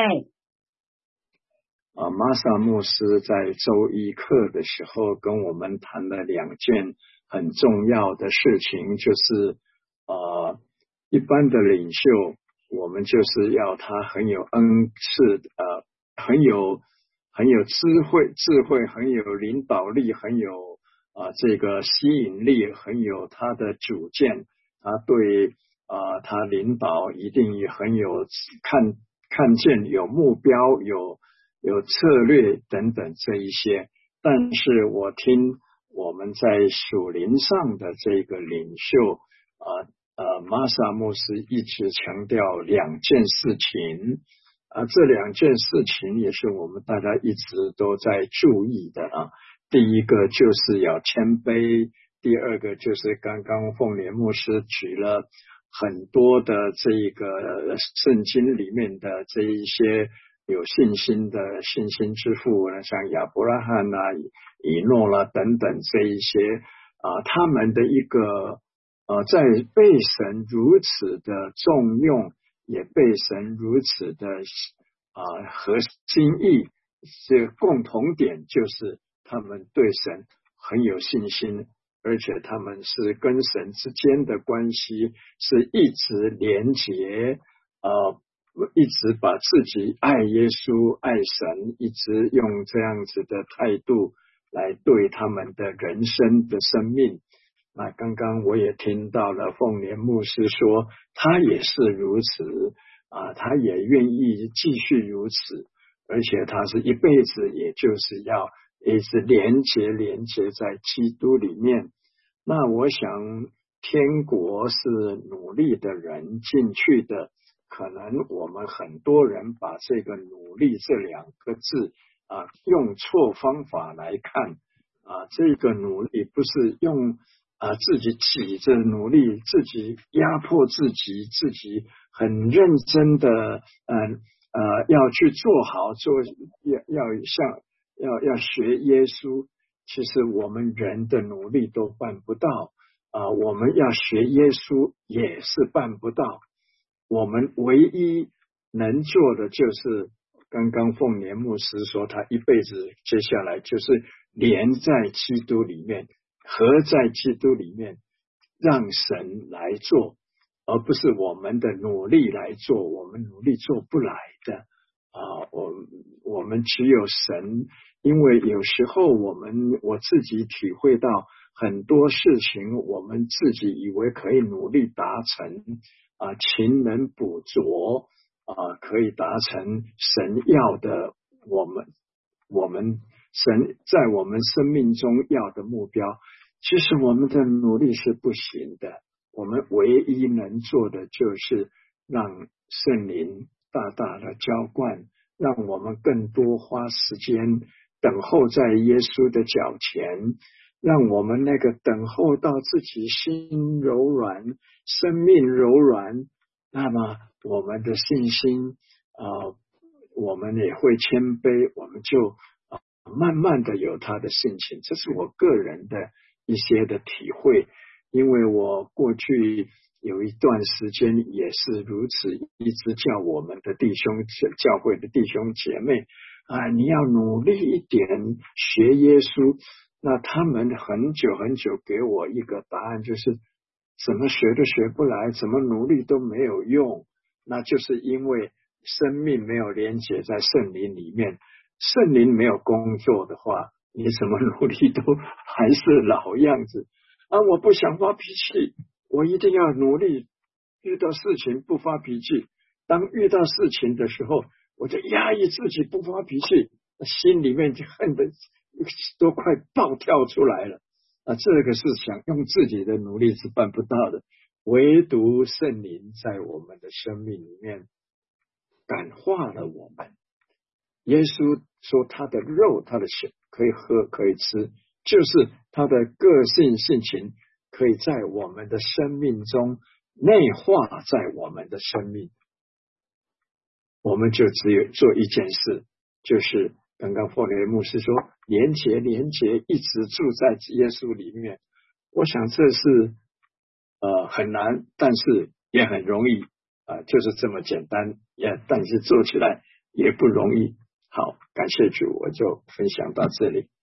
啊，玛莎牧师在周一课的时候跟我们谈了两件很重要的事情，就是呃，一般的领袖，我们就是要他很有恩赐，呃，很有很有智慧，智慧很有领导力，很有啊、呃、这个吸引力，很有他的主见，他对啊、呃、他领导一定也很有看看见，有目标，有。有策略等等这一些，但是我听我们在属灵上的这个领袖啊呃玛莎牧师一直强调两件事情啊，这两件事情也是我们大家一直都在注意的啊。第一个就是要谦卑，第二个就是刚刚凤莲牧师举了很多的这个圣经里面的这一些有信心的信心之父，像亚伯拉罕啊、以诺啦等等这一些啊，他们的一个呃，在被神如此的重用，也被神如此的啊合心意，这共同点就是他们对神很有信心，而且他们是跟神之间的关系是一直连结，呃，一直把自己爱耶稣、爱神，一直用这样子的态度来对他们的人生的生命。那刚刚我也听到了凤莲牧师说，他也是如此啊，他也愿意继续如此，而且他是一辈子，也就是要一直连结连结在基督里面。那我想天国是努力的人进去的，可能我们很多人把这个努力这两个字啊用错方法来看啊，这个努力不是用啊自己挤着努力，自己压迫自己，自己很认真的嗯呃要去做好做要要像要要学耶稣，其实我们人的努力都办不到啊，我们要学耶稣也是办不到。我们唯一能做的就是刚刚凤莲牧师说，他一辈子接下来就是连在基督里面，合在基督里面，让神来做，而不是我们的努力来做，我们努力做不来的啊！我我们只有神，因为有时候我们我自己体会到很多事情，我们自己以为可以努力达成啊，勤能补拙啊，可以达成神要的我们我们神在我们生命中要的目标。其实我们的努力是不行的，我们唯一能做的就是让圣灵大大的浇灌，让我们更多花时间等候在耶稣的脚前，让我们那个等候到自己心柔软，生命柔软，那么我们的信心呃，我们也会谦卑，我们就、呃、慢慢的有他的性情。这是我个人的一些的体会，因为我过去有一段时间也是如此，一直叫我们的弟兄教会的弟兄姐妹啊，你要努力一点学耶稣。那他们很久很久给我一个答案，就是怎么学都学不来，怎么努力都没有用，那就是因为生命没有连结在圣灵里面，圣灵没有工作的话，你怎么努力都还是老样子啊！我不想发脾气，我一定要努力，遇到事情不发脾气，当遇到事情的时候，我就压抑自己不发脾气，心里面就恨得都快爆跳出来了啊！这个是想用自己的努力是办不到的，唯独圣灵在我们的生命里面感化了我们。耶稣说他的肉他的血可以喝可以吃，就是他的个性性情可以在我们的生命中内化在我们的生命，我们就只有做一件事，就是刚刚凤莲牧师说连结连结一直住在耶稣里面。我想这是呃很难，但是也很容易啊、呃，就是这么简单，也但是做起来也不容易。好，感谢主，我就分享到这里。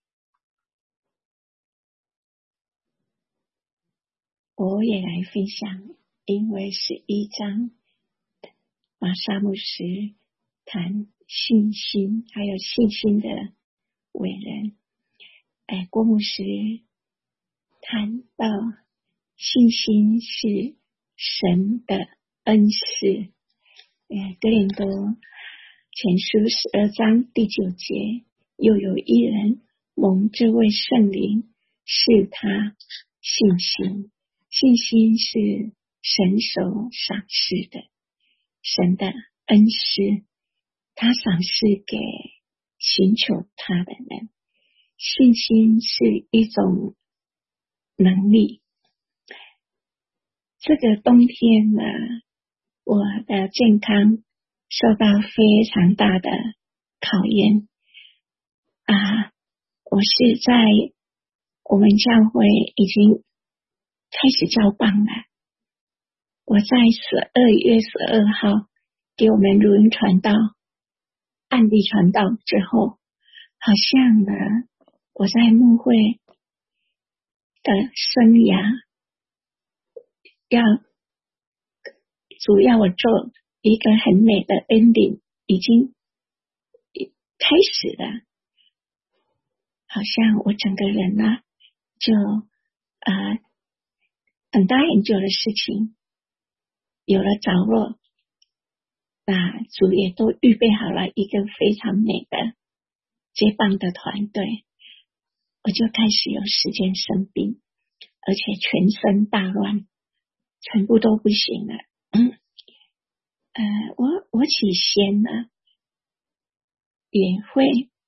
我也来分享，因为十一章马萨牧师谈信心，还有信心的伟人。哎，郭牧师谈到信心是神的恩赐。哎，哥林多前书十二章第九节，又有一人蒙这位圣灵是他信心。信心是神所赏赐的，神的恩赐，他赏赐给寻求他的人。信心是一种能力。这个冬天呢，我的健康受到非常大的考验啊！我是在我们教会已经开始交棒了。我在十二月十二号给我们录音传道、案例传道之后，好像呢，我在牧会的生涯要主要我做一个很美的 ending， 已经开始了。好像我整个人呢，就呃等待很久的事情有了着落，那主也都预备好了一个非常美的接棒的团队，我就开始有时间生病，而且全身大乱，全部都不行了。嗯，呃，我我起先呢也会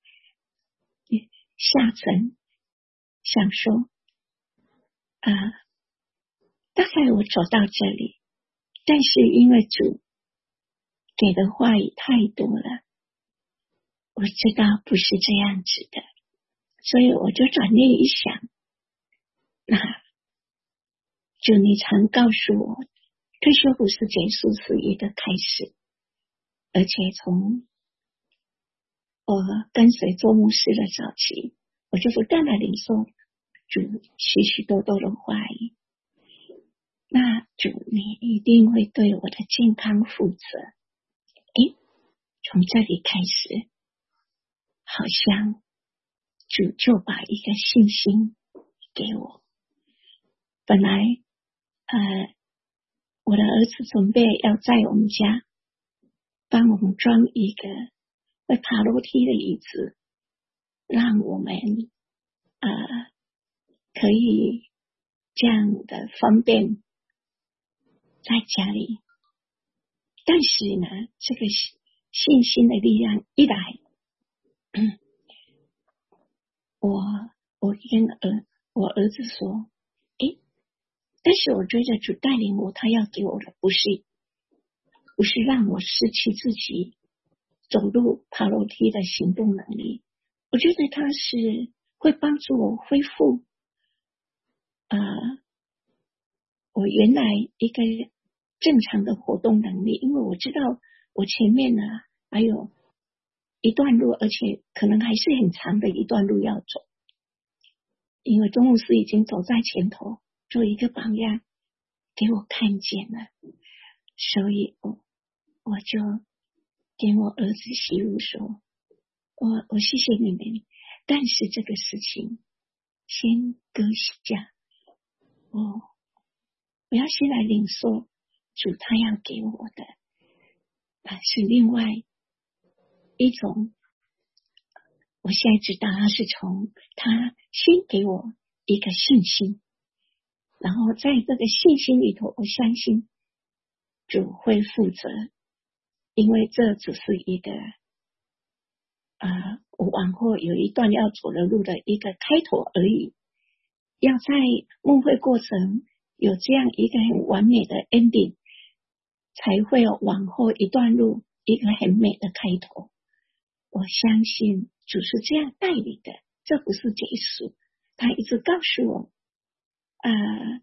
下沉，想说啊、呃，大概我走到这里，但是因为主给的话语太多了，我知道不是这样子的，所以我就转念一想，那主你常告诉我，退休不是结束，是一个开始，而且从我跟随做牧师的早期，我就不断的领受主许许多多的话语。那主你一定会对我的健康负责。诶，从这里开始，好像主就把一个信心给我。本来呃，我的儿子准备要在我们家帮我们装一个会爬楼梯的椅子，让我们呃可以这样的方便在家里。但是呢，这个信心的力量一来，嗯、我我跟儿我儿子说，诶，但是我觉得主带领我，他要给我的不是不是让我失去自己走路爬楼梯的行动能力，我觉得他是会帮助我恢复呃我原来一个正常的活动能力，因为我知道我前面呢还有一段路，而且可能还是很长的一段路要走，因为钟牧师已经走在前头做一个榜样给我看见了，所以我我就跟我儿子媳妇说，我我谢谢你们，但是这个事情先搁下，我我要先来领受主他要给我的，啊，是另外一种，我现在知道他是从他先给我一个信心，然后在这个信心里头，我相信主会负责，因为这只是一个呃，我往后有一段要走的路的一个开头而已，要在牧会过程有这样一个很完美的 ending， 才会有往后一段路一个很美的开头。我相信主是这样带领的，这不是结束，他一直告诉我呃，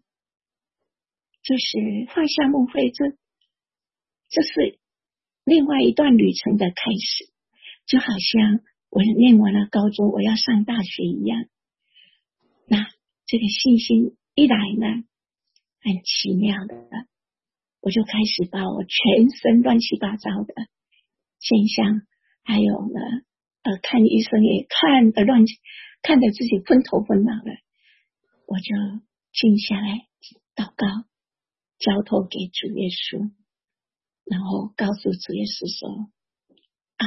就是放下牧会，这这是另外一段旅程的开始，就好像我念完了高中我要上大学一样。那这个信心一来呢，很奇妙的，我就开始把我全身乱七八糟的现象，还有呢呃，看医生也看得乱，看得自己昏头昏脑了，我就静下来祷告，交托给主耶稣，然后告诉主耶稣说啊，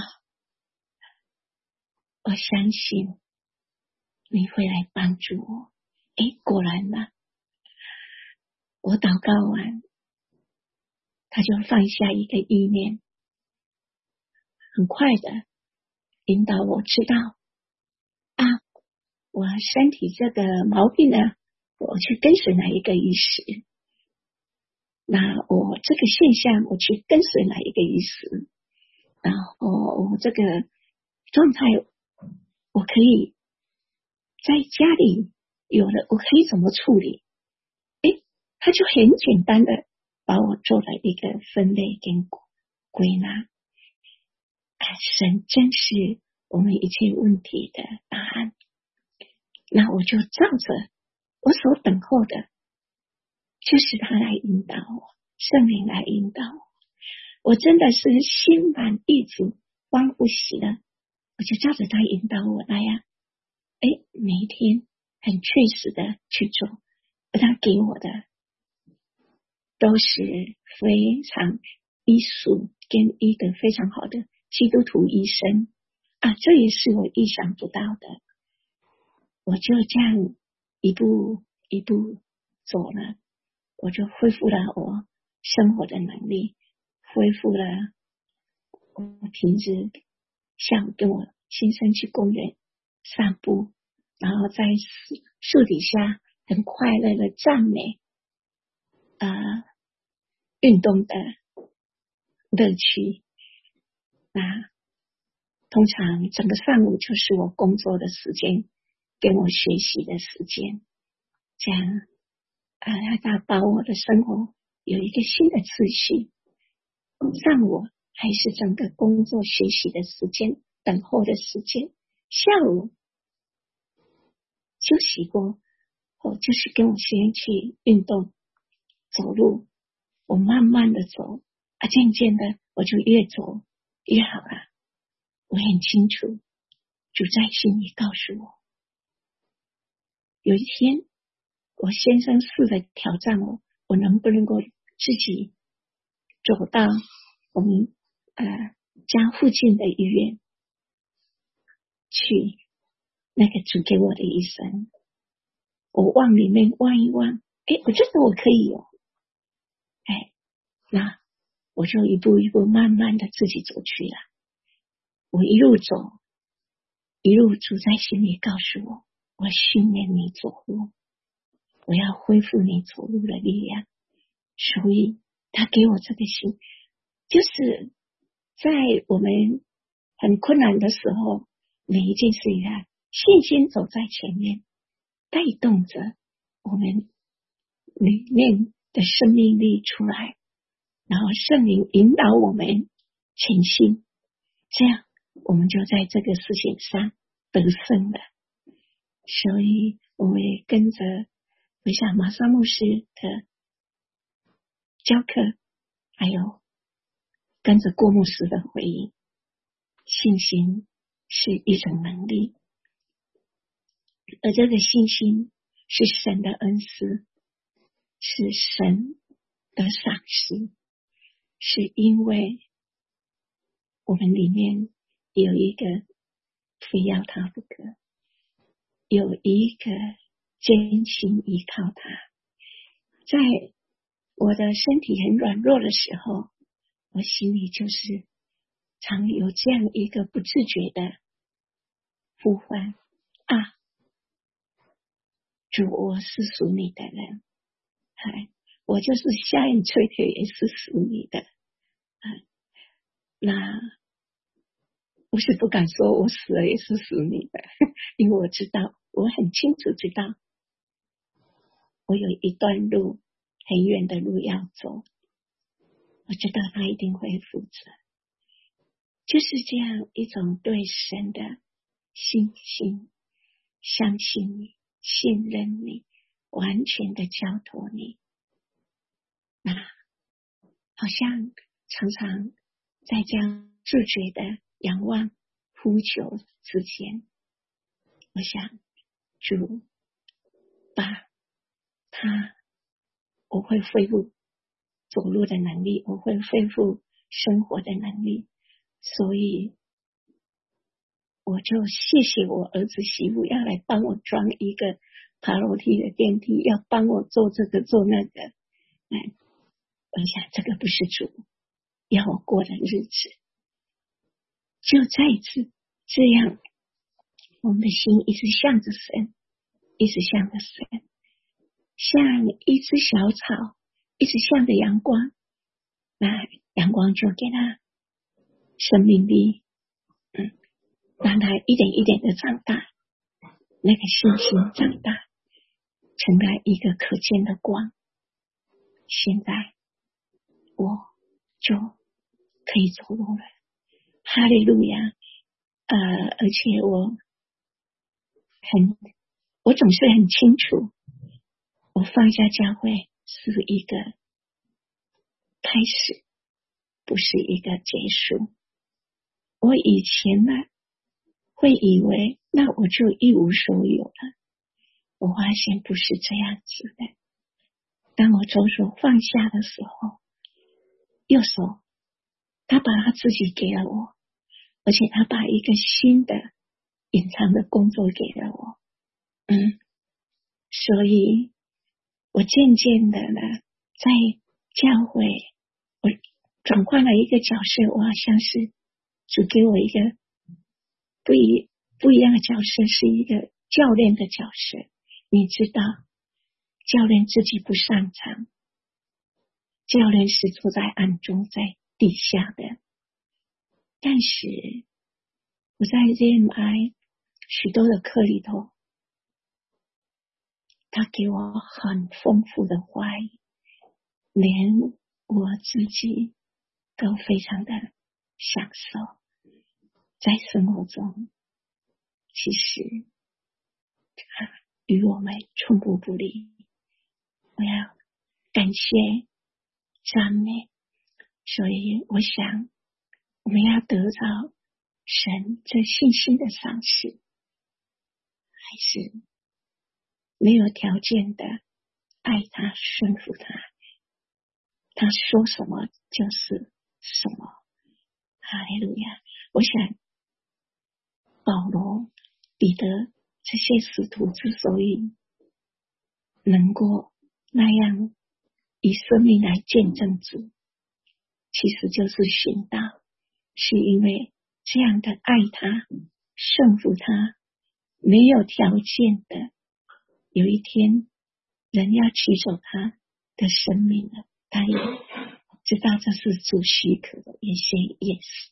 我相信你会来帮助我。诶，果然呢，我祷告完，他就放下一个意念，很快的引导我知道啊，我身体这个毛病呢，我去跟随哪一个医师，那我这个现象我去跟随哪一个医师， 哦，我这个状态，我可以在家里有了，我可以怎么处理？诶，他就很简单的把我做了一个分类跟归纳。啊，神真是我们一切问题的答案。那我就照着我所等候的，就是他来引导我，圣灵来引导我。我真的是心满意足，欢呼喜乐，我就照着他引导我来呀、啊。哎，每一天很确实的去做，而他给我的都是非常医术跟医德非常好的基督徒医生啊，这也是我意想不到的。我就这样一步一步走了，我就恢复了我生活的能力，恢复了我平时像跟我先生去公园散步，然后在树底下很快乐的赞美啊、呃、运动的乐趣。那通常整个上午就是我工作的时间跟我学习的时间，这样啊，他把我的生活有一个新的次序。上午还是整个工作学习的时间，等候的时间，下午休息过后就是跟我学员去运动走路，我慢慢的走啊，渐渐的我就越走越好了。我很清楚主在心里告诉我，有一天我先生试着挑战我，我能不能够自己走到我们呃家附近的医院去，那个主给我的医生，我往里面望一望，诶，我觉得我可以哦，哎，那我就一步一步慢慢的自己走去了。我一路走，一路主在心里告诉我，我训练你走路，我要恢复你走路的力量。所以他给我这个心，就是在我们很困难的时候，每一件事情啊，信心走在前面，带动着我们里面的生命力出来，然后圣灵引导我们前行，这样我们就在这个事情上得胜了。所以我们也跟着回想马萨牧师的教课，还有跟着郭牧师的回应，信心是一种能力，而这个信心是神的恩赐，是神的赏识，是因为我们里面有一个非要他不可，有一个坚信依靠他。在我的身体很软弱的时候，我心里就是常有这样一个不自觉的呼唤啊，主，我是属你的人，哎，我就是下眼垂腿也是属你的，哎，那不是不敢说我死了也是属你的，因为我知道，我很清楚知道，我有一段路很远的路要走，我知道他一定会负责，就是这样一种对神的信心，相信你，信任你，完全的交托你。那好像常常在这样自觉的仰望呼求之间，我想主把他，我会恢复走路的能力，我会恢复生活的能力，所以我就谢谢我儿子媳妇要来帮我装一个爬楼梯的电梯，要帮我做这个做那个，哎，我想这个不是主要我过的日子，就在此这样，我们的心一直向着神，一直向着神，像一只小草一直向着阳光，那阳光就给它生命力，嗯，让他一点一点的长大，那个信心长大，成了一个可见的光。现在我就可以走路了，哈利路亚！呃，而且我很，我总是很清楚，我放下教会是一个开始，不是一个结束。我以前呢，会以为那我就一无所有了，我发现不是这样子的。当我左手放下的时候，右手他把他自己给了我，而且他把一个新的隐藏的工作给了我。嗯，所以我渐渐的呢，在教会我转换了一个角色，我好像是主给我一个不一不一样的角色，是一个教练的角色。你知道教练自己不擅长，教练是坐在暗中在底下的，但是我在 Z M I 许多的课里头，他给我很丰富的话语，连我自己都非常的享受。在生活中其实他与我们寸步不离，我要感谢赞美。所以我想我们要得到神这信心的赏赐，还是没有条件的爱他顺服他，他说什么就是什么。哈利路亚！我想保罗、彼得这些使徒之所以能够那样以生命来见证主，其实就是寻道，是因为这样的爱他、顺服他，没有条件的，有一天人要取走他的生命了，他也知道这是主许可的，也先 yes。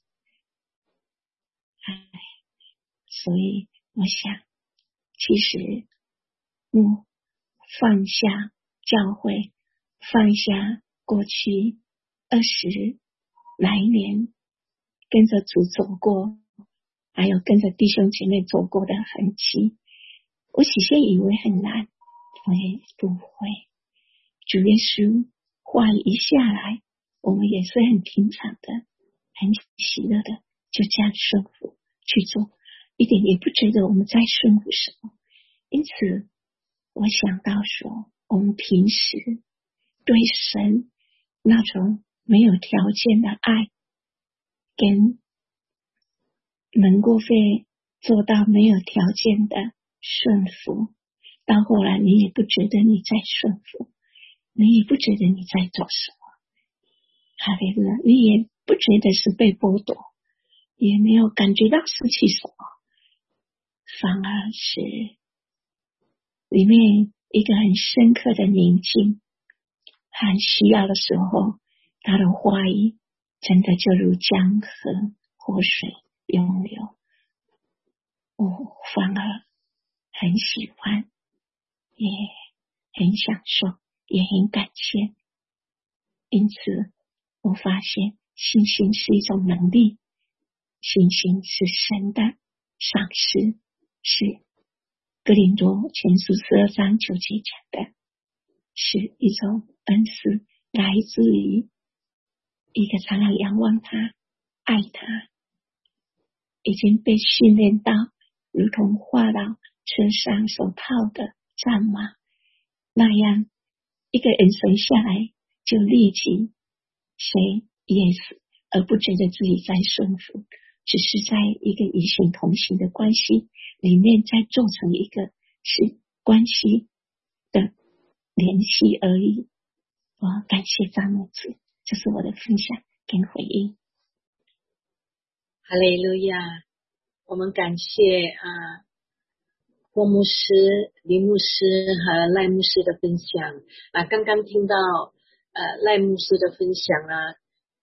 哎，所以我想其实嗯，放下教会，放下过去二十来年跟着主走过，还有跟着弟兄姐妹走过的痕迹，我起先以为很难，我也不会。主耶稣话一下来，我们也是很平常的、很喜乐的，就这样顺服去做，一点也不觉得我们在顺服什么。因此我想到说，我们平时对神那种没有条件的爱，跟能够会做到没有条件的顺服，到后来你也不觉得你在顺服，你也不觉得你在做什么，哈利路亚，你也不觉得是被剥夺，也没有感觉到失去什么，反而是里面一个很深刻的宁静，很需要的时候，他的话语真的就如江河活水涌流，我反而很喜欢，也很享受，也很感谢。因此我发现信心是一种能力，信心是神的赏赐，是哥林多前书十二章九节讲的，是一种恩赐，来自于一个常常仰望他、爱他，已经被训练到如同法老车上所套的战马那样，一个眼神下来就立即谁也死，而不觉得自己在顺服，只是在一个与神同行的关系里面再做成一个是关系的联系而已。我感谢赞美主，这是我的分享跟回应。 哈利路亚！我们感谢啊，郭牧师、林牧师和赖牧师的分享啊。刚刚听到呃赖牧师的分享啊，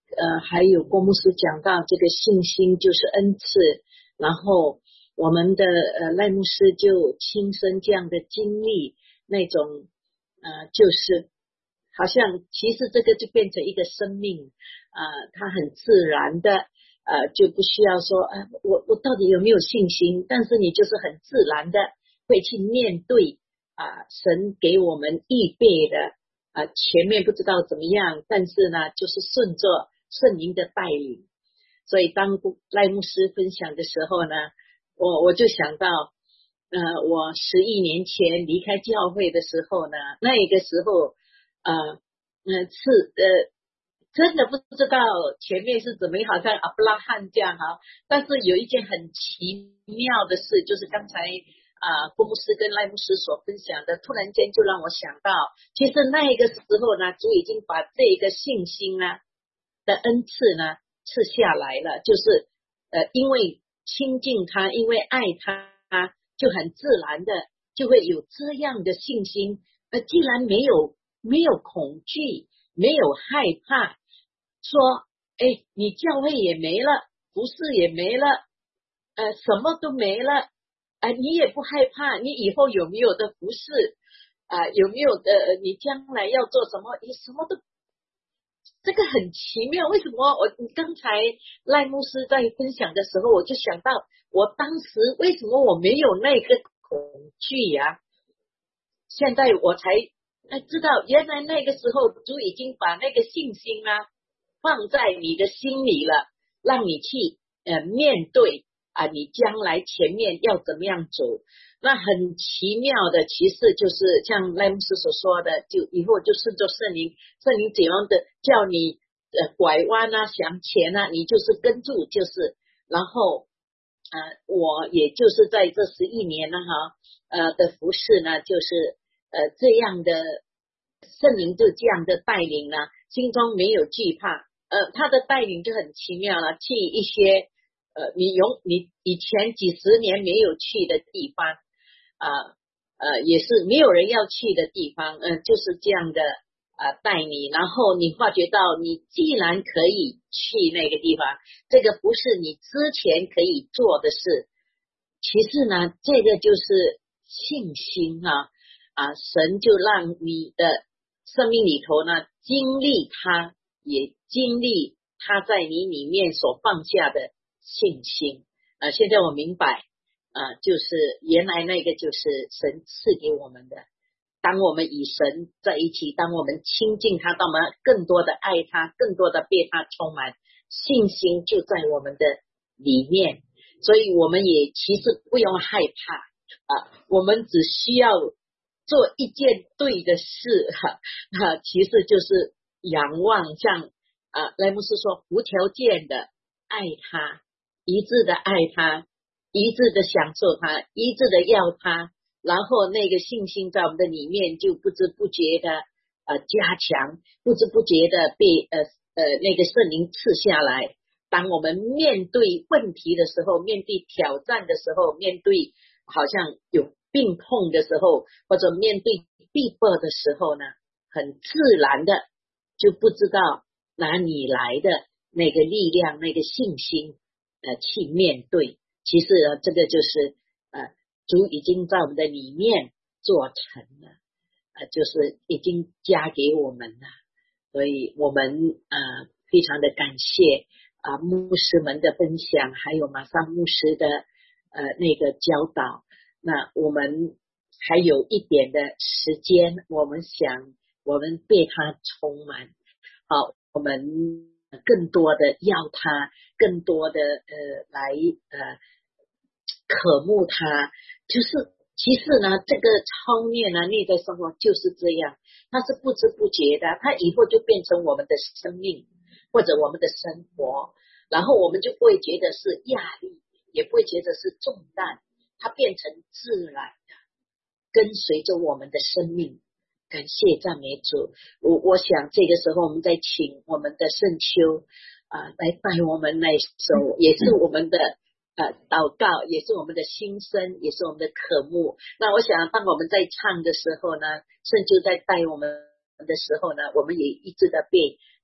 呃，还有郭牧师讲到这个信心就是恩赐，然后我们的呃赖牧师就亲身这样的经历，那种呃就是好像其实这个就变成一个生命啊、呃，它很自然的呃就不需要说啊、呃、我我到底有没有信心，但是你就是很自然的会去面对啊、呃、神给我们预备的啊、呃、前面不知道怎么样，但是呢就是顺着圣灵的带领。所以当赖牧师分享的时候呢，我我就想到呃我十一年前离开教会的时候呢，那一个时候呃呃是呃真的不知道前面是怎么样，好像阿布拉罕这样哈。但是有一件很奇妙的事，就是刚才啊郭牧师跟赖牧师所分享的，突然间就让我想到，其实那一个时候呢，主已经把这个信心呢的恩赐呢赐下来了，就是呃因为亲近他，因为爱他，就很自然的就会有这样的信心。呃既然没有没有恐惧，没有害怕，说哎你教会也没了，服事也没了，呃什么都没了，呃你也不害怕，你以后有没有的服事啊、呃、有没有的你将来要做什么，你什么都，这个很奇妙。为什么我刚才赖牧师在分享的时候，我就想到我当时为什么我没有那个恐惧呀、啊？现在我才知道，原来那个时候主已经把那个信心啊放在你的心里了，让你去呃面对啊，你将来前面要怎么样走。那很奇妙的，其实就是像赖牧师所说的，就以后就顺着圣灵，圣灵怎样的叫你呃拐弯啊向前啊，你就是跟住，就是然后呃我也就是在这十一年呢哈呃的服事呢，就是呃这样的圣灵就这样的带领呢，心中没有惧怕，呃他的带领就很奇妙了，去一些呃你永你以前几十年没有去的地方啊 呃, 呃也是没有人要去的地方，呃就是这样的呃带你，然后你发觉到你既然可以去那个地方，这个不是你之前可以做的事，其实呢这个就是信心啊啊神就让你的生命里头呢经历他，也经历他在你里面所放下的信心啊。现在我明白啊，就是原来那个就是神赐给我们的。当我们与神在一起，当我们亲近他，当我们更多的爱他，更多的被他充满，信心就在我们的里面。所以我们也其实不用害怕啊，我们只需要做一件对的事哈、啊，其实就是仰望，像啊莱姆斯说无条件的爱他，一致的爱他，一致的享受他，一致的要他，然后那个信心在我们的里面就不知不觉的呃加强，不知不觉的被呃呃那个圣灵赐下来。当我们面对问题的时候，面对挑战的时候，面对好像有病痛的时候，或者面对逼迫的时候呢，很自然的就不知道哪里来的那个力量，那个信心呃去面对。其实呢这个就是呃主已经在我们的里面做成了，呃就是已经加给我们了。所以我们呃非常的感谢啊、呃、牧师们的分享，还有马上牧师的呃那个教导。那我们还有一点的时间，我们想我们被他充满，好，我们更多的要他，更多的呃来呃渴慕他。就是其实呢这个操练呢内在生活就是这样，它是不知不觉的，它以后就变成我们的生命或者我们的生活，然后我们就不会觉得是压力，也不会觉得是重担，它变成自然的跟随着我们的生命。感谢赞美主。我我想这个时候我们再请我们的圣秋啊、呃、来带我们那首，也是我们的呃祷告，也是我们的心声，也是我们的渴慕。那我想当我们在唱的时候呢，圣秋在带我们的时候呢，我们也一直的被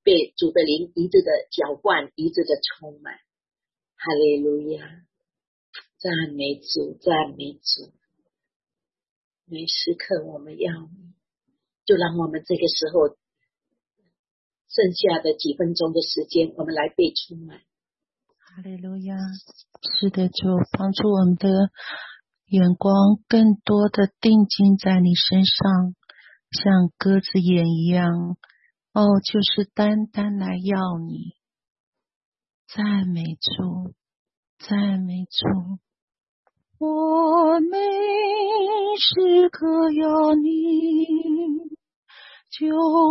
被主的灵一直的浇灌，一直的充满。哈利路亚，赞美主，赞美主。每时刻我们要你，就让我们这个时候剩下的几分钟的时间，我们来被充满。 哈利路亚，是的，主帮助我们的眼光更多的定睛在你身上，像鸽子眼一样，哦，就是单单来要你。赞美主，赞美主，我每时刻要你，救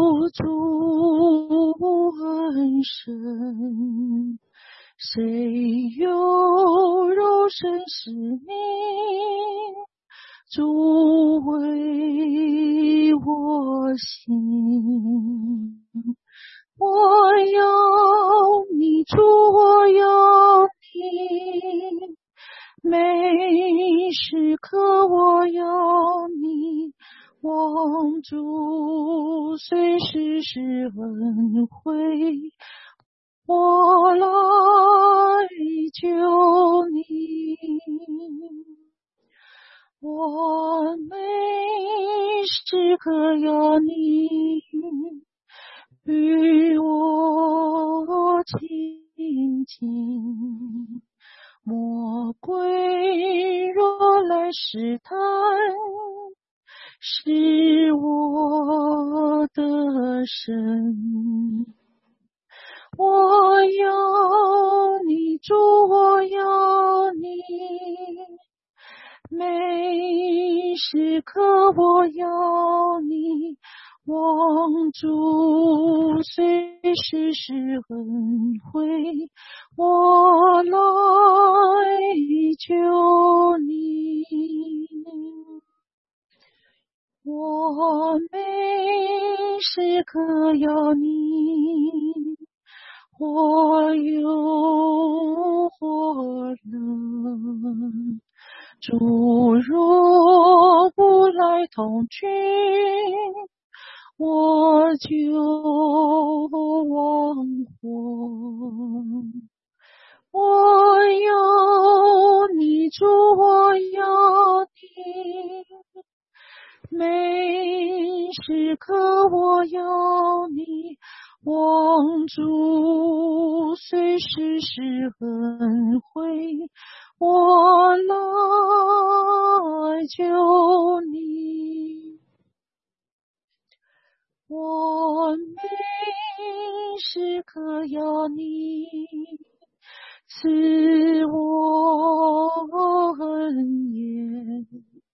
主恩深，谁有肉身使命，主为我行。我要你，主，我要你，每时刻我要你，望主随时是恩惠，我来救你。我每时刻要你，与我亲近，魔鬼若来试探，是我的神。我要你，主，我要你，每时刻我要你，望主随时是恩惠，我来救你。我每时刻要你，我有火能，主若不来同居，我就亡魂。我要你，主，我要你，每时刻我要你，望主随时是恩惠，我来救你。我每时刻要你，赐我恩言，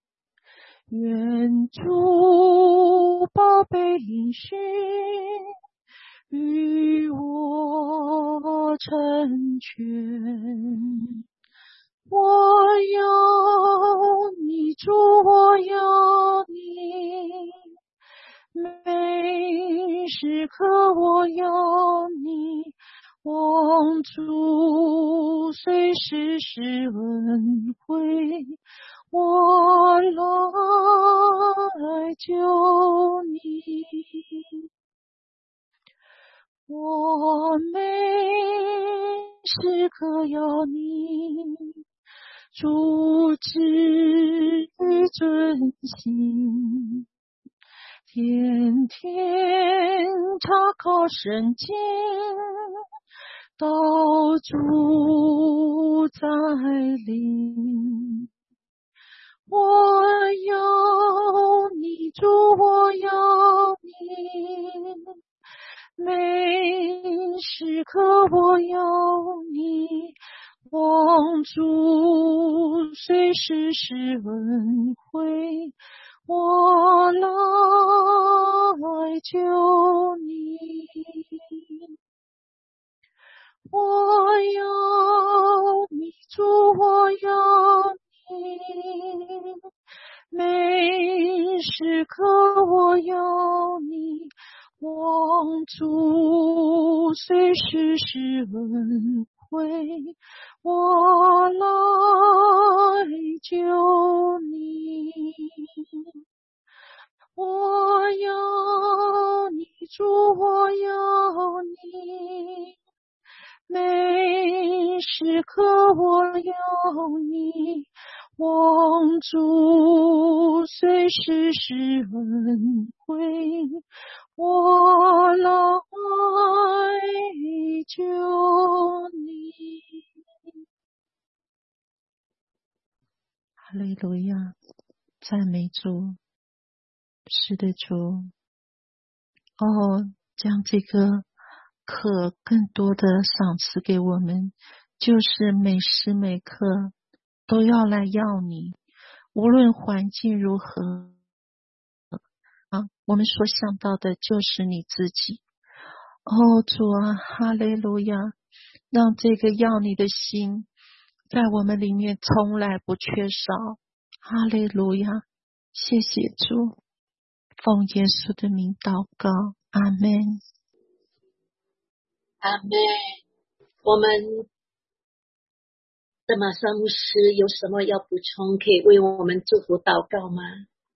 愿主宝贝应许与我成全。我要你，主，我要你，每时刻我要你，望主随时是恩惠，我来救你。我每时刻要你，主旨遵行，天天查考圣经，道主在临。我要你，主，我要你，每时刻我要你，望主随时是恩惠，我来救你。我要你，主，我要你，每时刻我要你，望主随时是恩惠，我来救你。 我要你，主，我要你，每时刻我要你，望主随时施恩惠，我来救你。哈利路亚，赞美主。是的，主。哦，将这个课更多的赏赐给我们，就是每时每刻都要来要你，无论环境如何啊，我们所想到的就是你自己。哦，主啊，哈利路亚，让这个要你的心在我们里面从来不缺少。哈利路亚，谢谢主，奉耶稣的名祷告，阿们。 阿们。我们的马上牧师有什么要补充，可以为我们祝福祷告吗？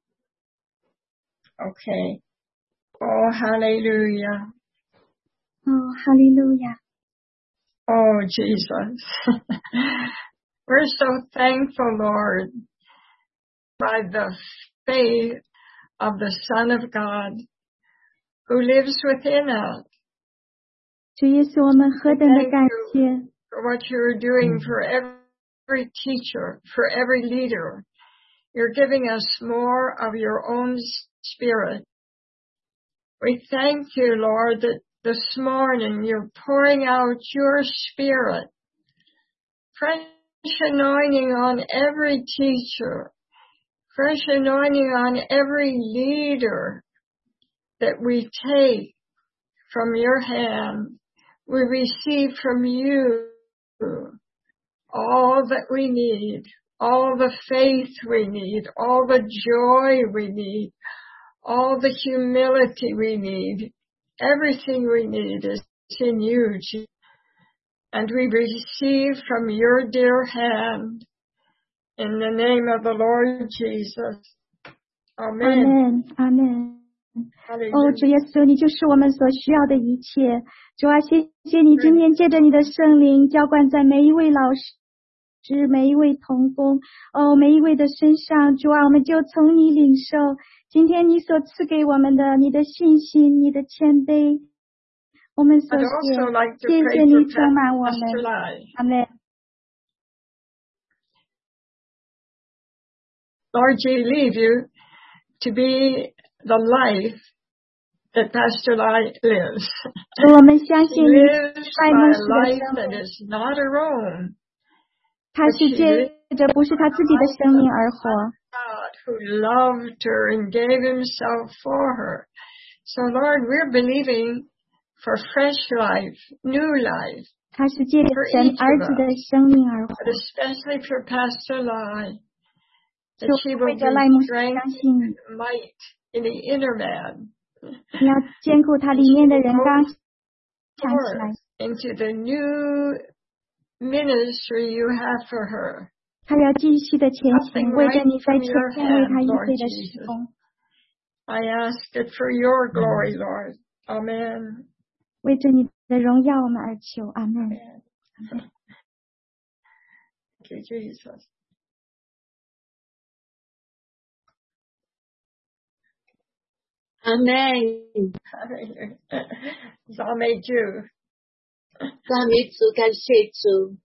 Okay. Oh, hallelujah. Oh, hallelujah. Oh, Jesus. We're so thankful, Lord, by the faith of the Son of God who lives within us. 主耶稣，我们何等的感谢 for what you're doing for every teacher, for every leader. You're giving us more of your own Spirit. We thank you, Lord, that this morning you're pouring out your Spirit, fresh anointing on every teacher, fresh anointing on every leader that we take from your hand. We receive from you all that we need, all the faith we need, all the joy we need, all the humility we need. Everything we need is in you, Jesus. And we receive from your dear hand in the name of the Lord Jesus. Amen. Amen. Amen. 哦，主耶稣，你就是我们所需要的一切。主啊，谢谢你今天借着你的圣灵浇灌在每一位老师、每一位同工、哦，每一位的身上。主啊，我们就从你领受今天你所赐给我们的你的信心、你的谦卑，我们所写。谢谢你充满我们。阿们。 Lord, we leave you to be the life that Pastor Lai lives. She lives by a life that is not her own. 她是借着不是她自己的生命而活。 God who loved her and gave himself for her. So Lord, we're believing for fresh life, new life. 她是借着神儿子的生命而活。 But especially for Pastor Lai, that she will be strength and might in the inner man. 你要兼顾他里面的人刚强起来。 Into the new ministry you have for her. 他要继续的前行，为着你在前面为他预备的事工。 I ask it for your glory, Lord. Amen. 为着你的荣耀我们而求，阿门。 Thank you, Jesus. Amen. 赞美主， 赞美主，感谢主。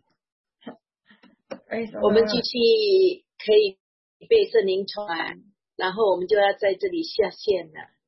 我们继续可以被圣灵充满，然后我们就要在这里下线了。